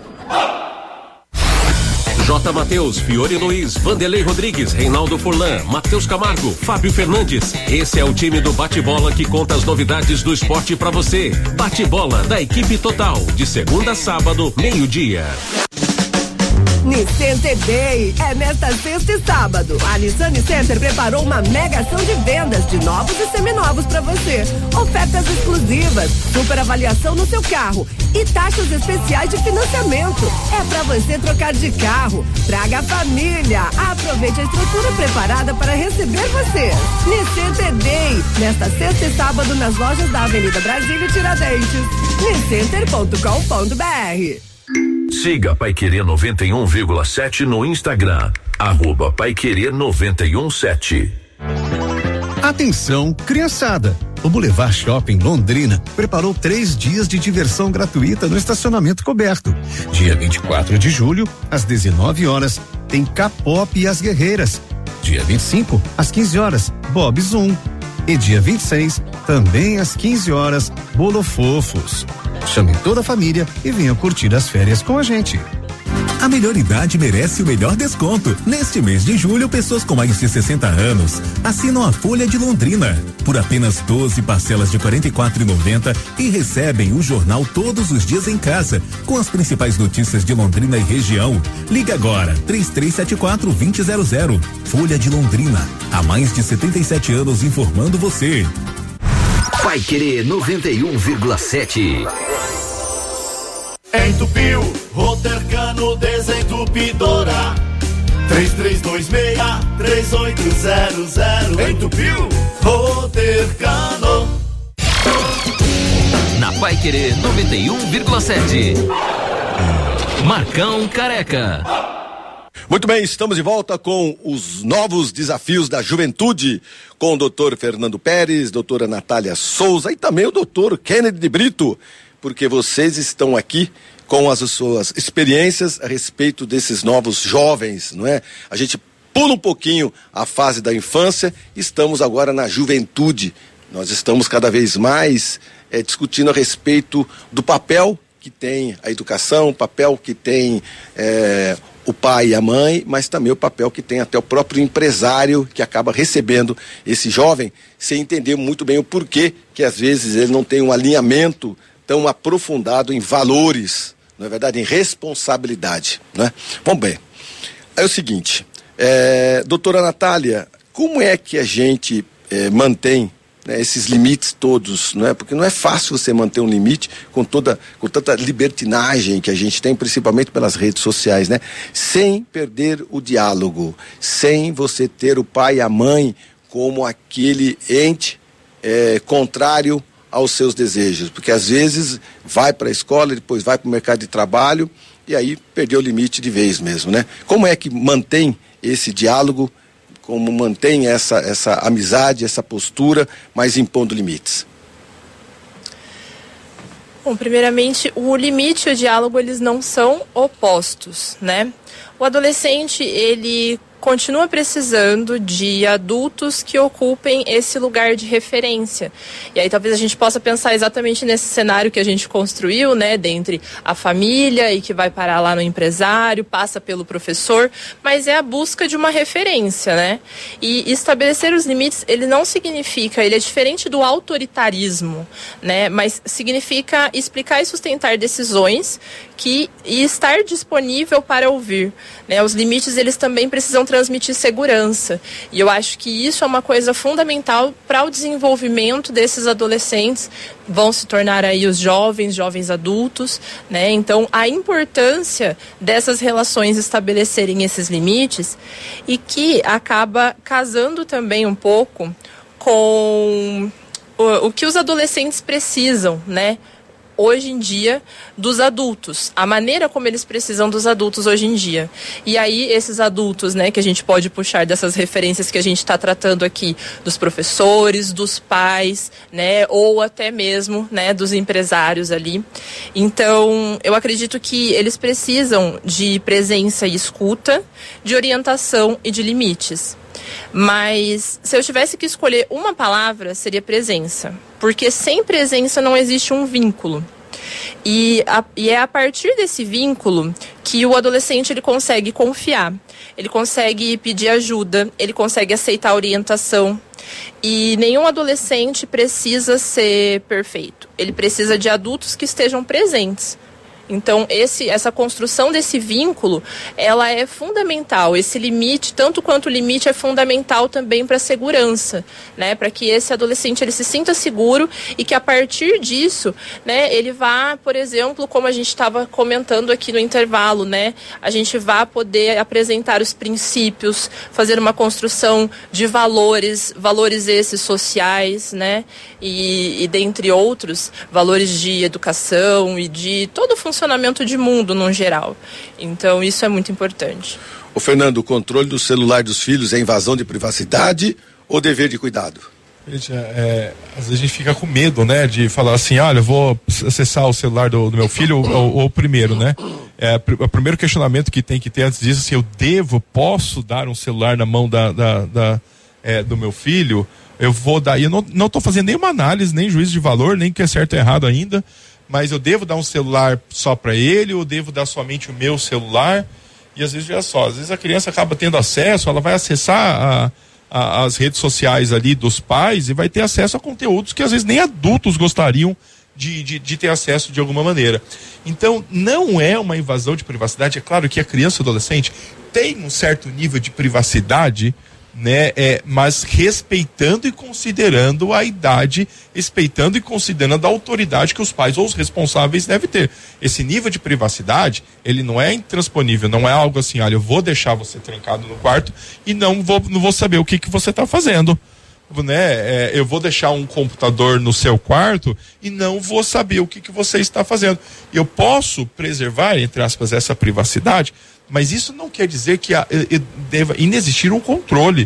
J. Mateus, Fiore Luiz, Vanderlei Rodrigues, Reinaldo Furlan, Matheus Camargo, Fábio Fernandes. Esse é o time do Bate-Bola que conta as novidades do esporte pra você. Bate-Bola da equipe total, de segunda a sábado, meio-dia. Nissan Day é nesta sexta e sábado. A Nissan Center preparou uma mega ação de vendas de novos e seminovos para você. Ofertas exclusivas, super avaliação no seu carro e taxas especiais de financiamento. É para você trocar de carro. Traga a família. Aproveite a estrutura preparada para receber você. Nissan Day, nesta sexta e sábado nas lojas da Avenida Brasília e Tiradentes. niscenter ponto com ponto br. Siga Paiquerê noventa e um vírgula sete no Instagram, arroba Paiquerê noventa e um sete. Atenção, criançada! O Boulevard Shopping Londrina preparou três dias de diversão gratuita no estacionamento coberto. Dia vinte e quatro de julho, às dezenove horas, tem K-pop e as Guerreiras. Dia vinte e cinco, às quinze horas, Bob Zoom. E dia vinte e seis, também às quinze horas, Bolofofos. Chame toda a família e venha curtir as férias com a gente. A melhor idade merece o melhor desconto. Neste mês de julho, pessoas com mais de sessenta anos assinam a Folha de Londrina por apenas doze parcelas de quarenta e quatro reais e noventa centavos e recebem o jornal todos os dias em casa, com as principais notícias de Londrina e região. Liga agora, três três sete quatro, dois zero zero zero. Folha de Londrina, há mais de setenta e sete anos informando você. Paiquerê noventa e um vírgula sete. Entupiu, Rotercano desentupidora. três três dois seis, três oito zero zero. Entupiu, Rotercano. Na Paiquerê noventa e um vírgula sete. Marcão Careca. Muito bem, estamos de volta com os novos desafios da juventude, com o doutor Fernando Pérez, doutora Natália Souza e também o doutor Kennedy de Brito, porque vocês estão aqui com as suas experiências a respeito desses novos jovens, não é? A gente pula um pouquinho a fase da infância, estamos agora na juventude. Nós estamos cada vez mais é, discutindo a respeito do papel que tem a educação, o papel que tem é, o pai e a mãe, mas também o papel que tem até o próprio empresário que acaba recebendo esse jovem sem entender muito bem o porquê que às vezes ele não tem um alinhamento tão aprofundado em valores, não é verdade, em responsabilidade, né? Vamos bem, é o seguinte, é, doutora Natália, como é que a gente é, mantém, né, esses limites todos, não é? Porque não é fácil você manter um limite com toda, com tanta libertinagem que a gente tem, principalmente pelas redes sociais, né? Sem perder o diálogo, sem você ter o pai e a mãe como aquele ente é, contrário aos seus desejos, porque às vezes vai para a escola, depois vai para o mercado de trabalho e aí perdeu o limite de vez mesmo, né? Como é que mantém esse diálogo? Como mantém essa, essa amizade, essa postura, mas impondo limites? Bom, primeiramente, o limite e o diálogo, eles não são opostos, né? O adolescente, ele continua precisando de adultos que ocupem esse lugar de referência. E aí talvez a gente possa pensar exatamente nesse cenário que a gente construiu, né, dentre a família e que vai parar lá no empresário, passa pelo professor, mas é a busca de uma referência, né? E estabelecer os limites, ele não significa, ele é diferente do autoritarismo, né, mas significa explicar e sustentar decisões que, e estar disponível para ouvir, né? Os limites, eles também precisam transmitir segurança. E eu acho que isso é uma coisa fundamental para o desenvolvimento desses adolescentes, vão se tornar aí os jovens, jovens adultos, né? Então, a importância dessas relações estabelecerem esses limites e que acaba casando também um pouco com o, o que os adolescentes precisam, né? Hoje em dia, dos adultos, a maneira como eles precisam dos adultos hoje em dia. E aí, esses adultos, né, que a gente pode puxar dessas referências que a gente está tratando aqui, dos professores, dos pais, né, ou até mesmo, né, dos empresários ali. Então, eu acredito que eles precisam de presença e escuta, de orientação e de limites. Mas se eu tivesse que escolher uma palavra, seria presença, porque sem presença não existe um vínculo. E, a, e é a partir desse vínculo que o adolescente ele consegue confiar, ele consegue pedir ajuda, ele consegue aceitar a orientação. E nenhum adolescente precisa ser perfeito, ele precisa de adultos que estejam presentes. Então, esse, essa construção desse vínculo, ela é fundamental. Esse limite, tanto quanto o limite, é fundamental também para a segurança, né? Para que esse adolescente ele se sinta seguro e que a partir disso, né, ele vá, por exemplo, como a gente estava comentando aqui no intervalo, né? A gente vá poder apresentar os princípios, fazer uma construção de valores, valores esses sociais, né? E, e dentre outros, valores de educação e de todo o funcionamento funcionamento de mundo no geral. Então isso é muito importante. O Fernando, o controle do celular dos filhos é invasão de privacidade ou dever de cuidado? Gente, é, às vezes a gente fica com medo, né, de falar assim, olha, eu vou acessar o celular do, do meu filho ou, ou, ou primeiro, né? É, o primeiro questionamento que tem que ter antes disso, assim, eu devo, posso dar um celular na mão da, da, da é, do meu filho? Eu vou dar, eu não, não tô fazendo nenhuma análise, nem juízo de valor, nem que é certo ou errado ainda, mas eu devo dar um celular só para ele ou devo dar somente o meu celular? E às vezes, olha só, às vezes a criança acaba tendo acesso, ela vai acessar a, a, as redes sociais ali dos pais e vai ter acesso a conteúdos que às vezes nem adultos gostariam de, de, de ter acesso de alguma maneira. Então, não é uma invasão de privacidade. É claro que a criança e o adolescente tem um certo nível de privacidade, né? É, mas respeitando e considerando a idade, respeitando e considerando a autoridade que os pais ou os responsáveis devem ter. Esse nível de privacidade, ele não é intransponível, não é algo assim, olha, eu vou deixar você trancado no quarto e não vou, não vou saber o que, que você está fazendo. Né? É, eu vou deixar um computador no seu quarto e não vou saber o que, que você está fazendo. Eu posso preservar, entre aspas, essa privacidade, mas isso não quer dizer que a, e, deva inexistir um controle,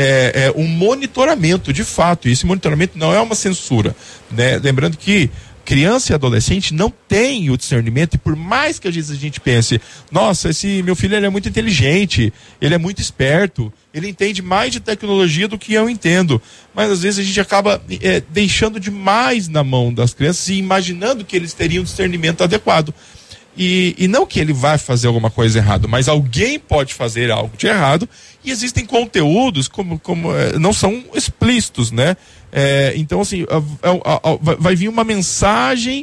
é, é, um monitoramento de fato. E esse monitoramento não é uma censura, né? Lembrando que criança e adolescente não tem o discernimento, e por mais que às vezes a gente pense, nossa, esse meu filho ele é muito inteligente, ele é muito esperto, ele entende mais de tecnologia do que eu entendo, mas às vezes a gente acaba é, deixando demais na mão das crianças e imaginando que eles teriam discernimento adequado. E, e não que ele vai fazer alguma coisa errada, mas alguém pode fazer algo de errado, e existem conteúdos como, como é, não são explícitos, né? É, então, assim, a, a, a, vai vir uma mensagem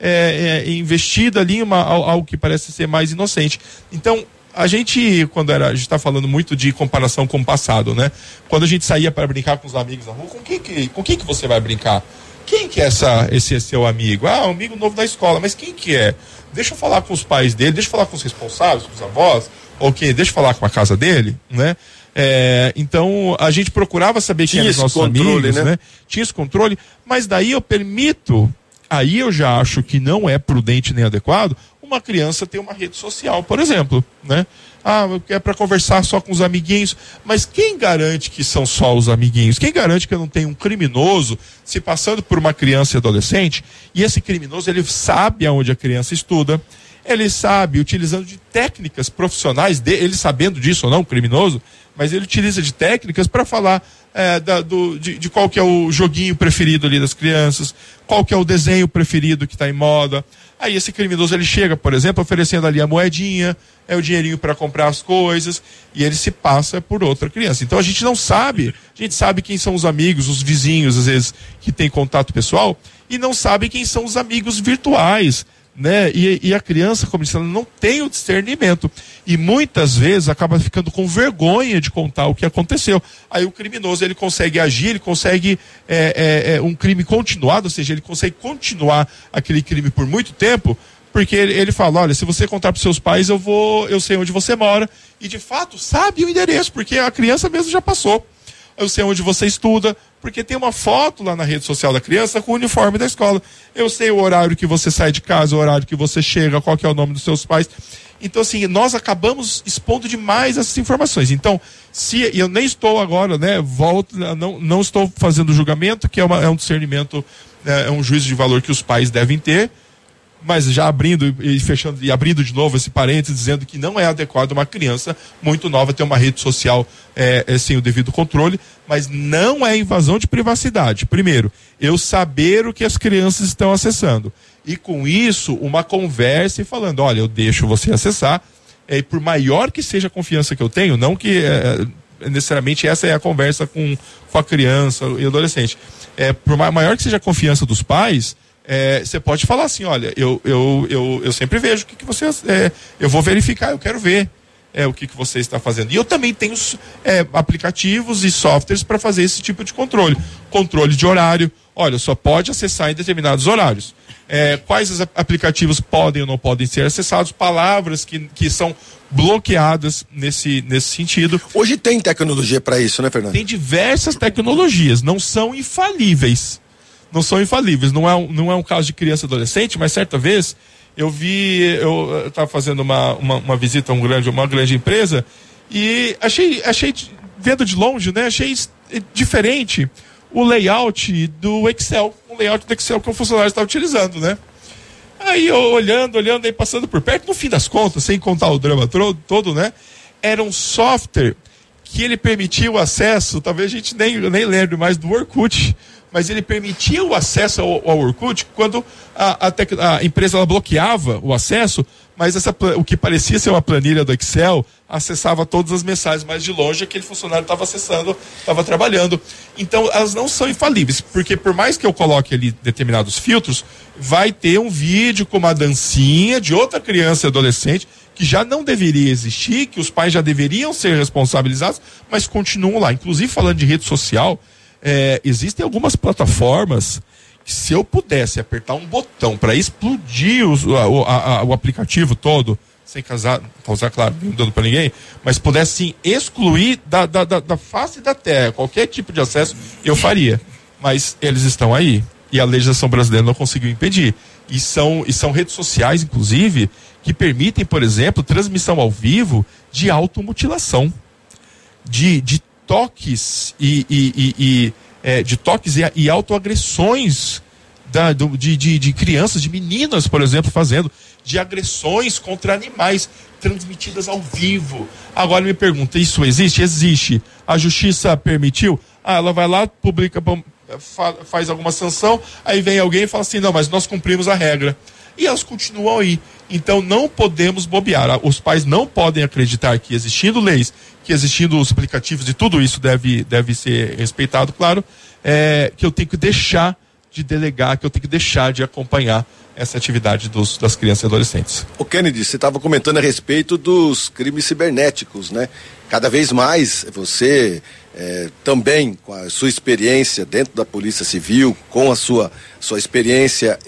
é, é, investida ali, uma, algo que parece ser mais inocente. Então, a gente, quando era, a gente está falando muito de comparação com o passado, né? Quando a gente saía para brincar com os amigos na rua, com quem que, com quem que você vai brincar? Quem que é essa, esse seu amigo? Ah, um amigo novo da escola, mas quem que é? Deixa eu falar com os pais dele, deixa eu falar com os responsáveis, com os avós, ok, deixa eu falar com a casa dele, né? É, então, a gente procurava saber quem eram os nossos controle, amigos, né? né? Tinha esse controle, mas daí eu permito, aí eu já acho que não é prudente nem adequado, uma criança ter uma rede social, por exemplo, né? Ah, é para conversar só com os amiguinhos, mas quem garante que são só os amiguinhos? Quem garante que eu não tenho um criminoso se passando por uma criança e adolescente, e esse criminoso, ele sabe aonde a criança estuda, ele sabe, utilizando de técnicas profissionais, de, ele sabendo disso ou não, criminoso, mas ele utiliza de técnicas para falar é, da, do, de, de qual que é o joguinho preferido ali das crianças, qual que é o desenho preferido que está em moda. Aí esse criminoso, ele chega, por exemplo, oferecendo ali a moedinha, é o dinheirinho para comprar as coisas, e ele se passa por outra criança. Então a gente não sabe, a gente sabe quem são os amigos, os vizinhos, às vezes, que tem contato pessoal, e não sabe quem são os amigos virtuais, né? E, e a criança, como disse, ela não tem o discernimento, e muitas vezes acaba ficando com vergonha de contar o que aconteceu. Aí o criminoso, ele consegue agir, ele consegue é, é, é, um crime continuado, ou seja, ele consegue continuar aquele crime por muito tempo, porque ele, ele fala, olha, se você contar para seus pais, eu vou, eu sei onde você mora, e de fato sabe o endereço, porque a criança mesmo já passou. Eu sei onde você estuda, porque tem uma foto lá na rede social da criança com o uniforme da escola. Eu sei o horário que você sai de casa, o horário que você chega, qual que é o nome dos seus pais. Então, assim, nós acabamos expondo demais essas informações. Então, se eu nem estou agora, né, volto, não, não estou fazendo julgamento, que é, uma, é um discernimento, é, é um juízo de valor que os pais devem ter, mas já abrindo e fechando e abrindo de novo esse parênteses, dizendo que não é adequado uma criança muito nova ter uma rede social é, é, sem o devido controle, mas não é invasão de privacidade. Primeiro, eu saber o que as crianças estão acessando, e com isso uma conversa e falando, olha, eu deixo você acessar, é, e por maior que seja a confiança que eu tenho, não que é, necessariamente essa é a conversa com, com a criança e adolescente, é, por maior que seja a confiança dos pais, você é, pode falar assim, olha, eu, eu, eu, eu sempre vejo o que, que você, é, eu vou verificar, eu quero ver é, o que, que você está fazendo. E eu também tenho é, aplicativos e softwares para fazer esse tipo de controle. Controle de horário, olha, só pode acessar em determinados horários. É, quais os aplicativos podem ou não podem ser acessados, palavras que, que são bloqueadas nesse, nesse sentido. Hoje tem tecnologia para isso, né, Fernando? Tem diversas tecnologias, não são infalíveis. Não são infalíveis, não é, um, não é um caso de criança e adolescente, mas certa vez eu vi, eu estava fazendo uma, uma, uma visita a um grande, uma grande empresa e achei, achei, vendo de longe, né, achei diferente o layout do Excel, o layout do Excel que o funcionário estava utilizando, né? Aí eu olhando, olhando, aí passando por perto, no fim das contas, sem contar o drama todo, né, era um software que ele permitia o acesso, talvez a gente nem, nem lembre mais do Orkut, mas ele permitia o acesso ao, ao Orkut quando a, a, tec, a empresa ela bloqueava o acesso, mas essa, o que parecia ser uma planilha do Excel acessava todas as mensagens, mas de longe aquele funcionário estava acessando, estava trabalhando. Então elas não são infalíveis, porque por mais que eu coloque ali determinados filtros, vai ter um vídeo com uma dancinha de outra criança e adolescente que já não deveria existir, que os pais já deveriam ser responsabilizados, mas continuam lá. Inclusive, falando de rede social, é, existem algumas plataformas que, se eu pudesse apertar um botão para explodir os, o, a, a, o aplicativo todo, sem casar, causar, claro, não dando para ninguém, mas pudesse sim excluir da, da, da, da face da terra qualquer tipo de acesso, eu faria. Mas eles estão aí e a legislação brasileira não conseguiu impedir. E são, e são redes sociais, inclusive, que permitem, por exemplo, transmissão ao vivo de automutilação, de, de toques e, e, e, e é, de toques e, e autoagressões da, do, de, de, de crianças, de meninas, por exemplo, fazendo, de agressões contra animais transmitidas ao vivo. Agora me pergunta, isso existe? Existe. A justiça permitiu? Ah, ela vai lá, publica, faz alguma sanção, aí vem alguém e fala assim, não, mas nós cumprimos a regra. E elas continuam aí. Então não podemos bobear. Os pais não podem acreditar que, existindo leis, que existindo os aplicativos e tudo isso deve, deve ser respeitado, claro, é, que eu tenho que deixar de delegar, que eu tenho que deixar de acompanhar essa atividade dos, das crianças e adolescentes. O Kennedy, você estava comentando a respeito dos crimes cibernéticos, né? Cada vez mais você é, também, com a sua experiência dentro da Polícia Civil, com a sua, sua experiência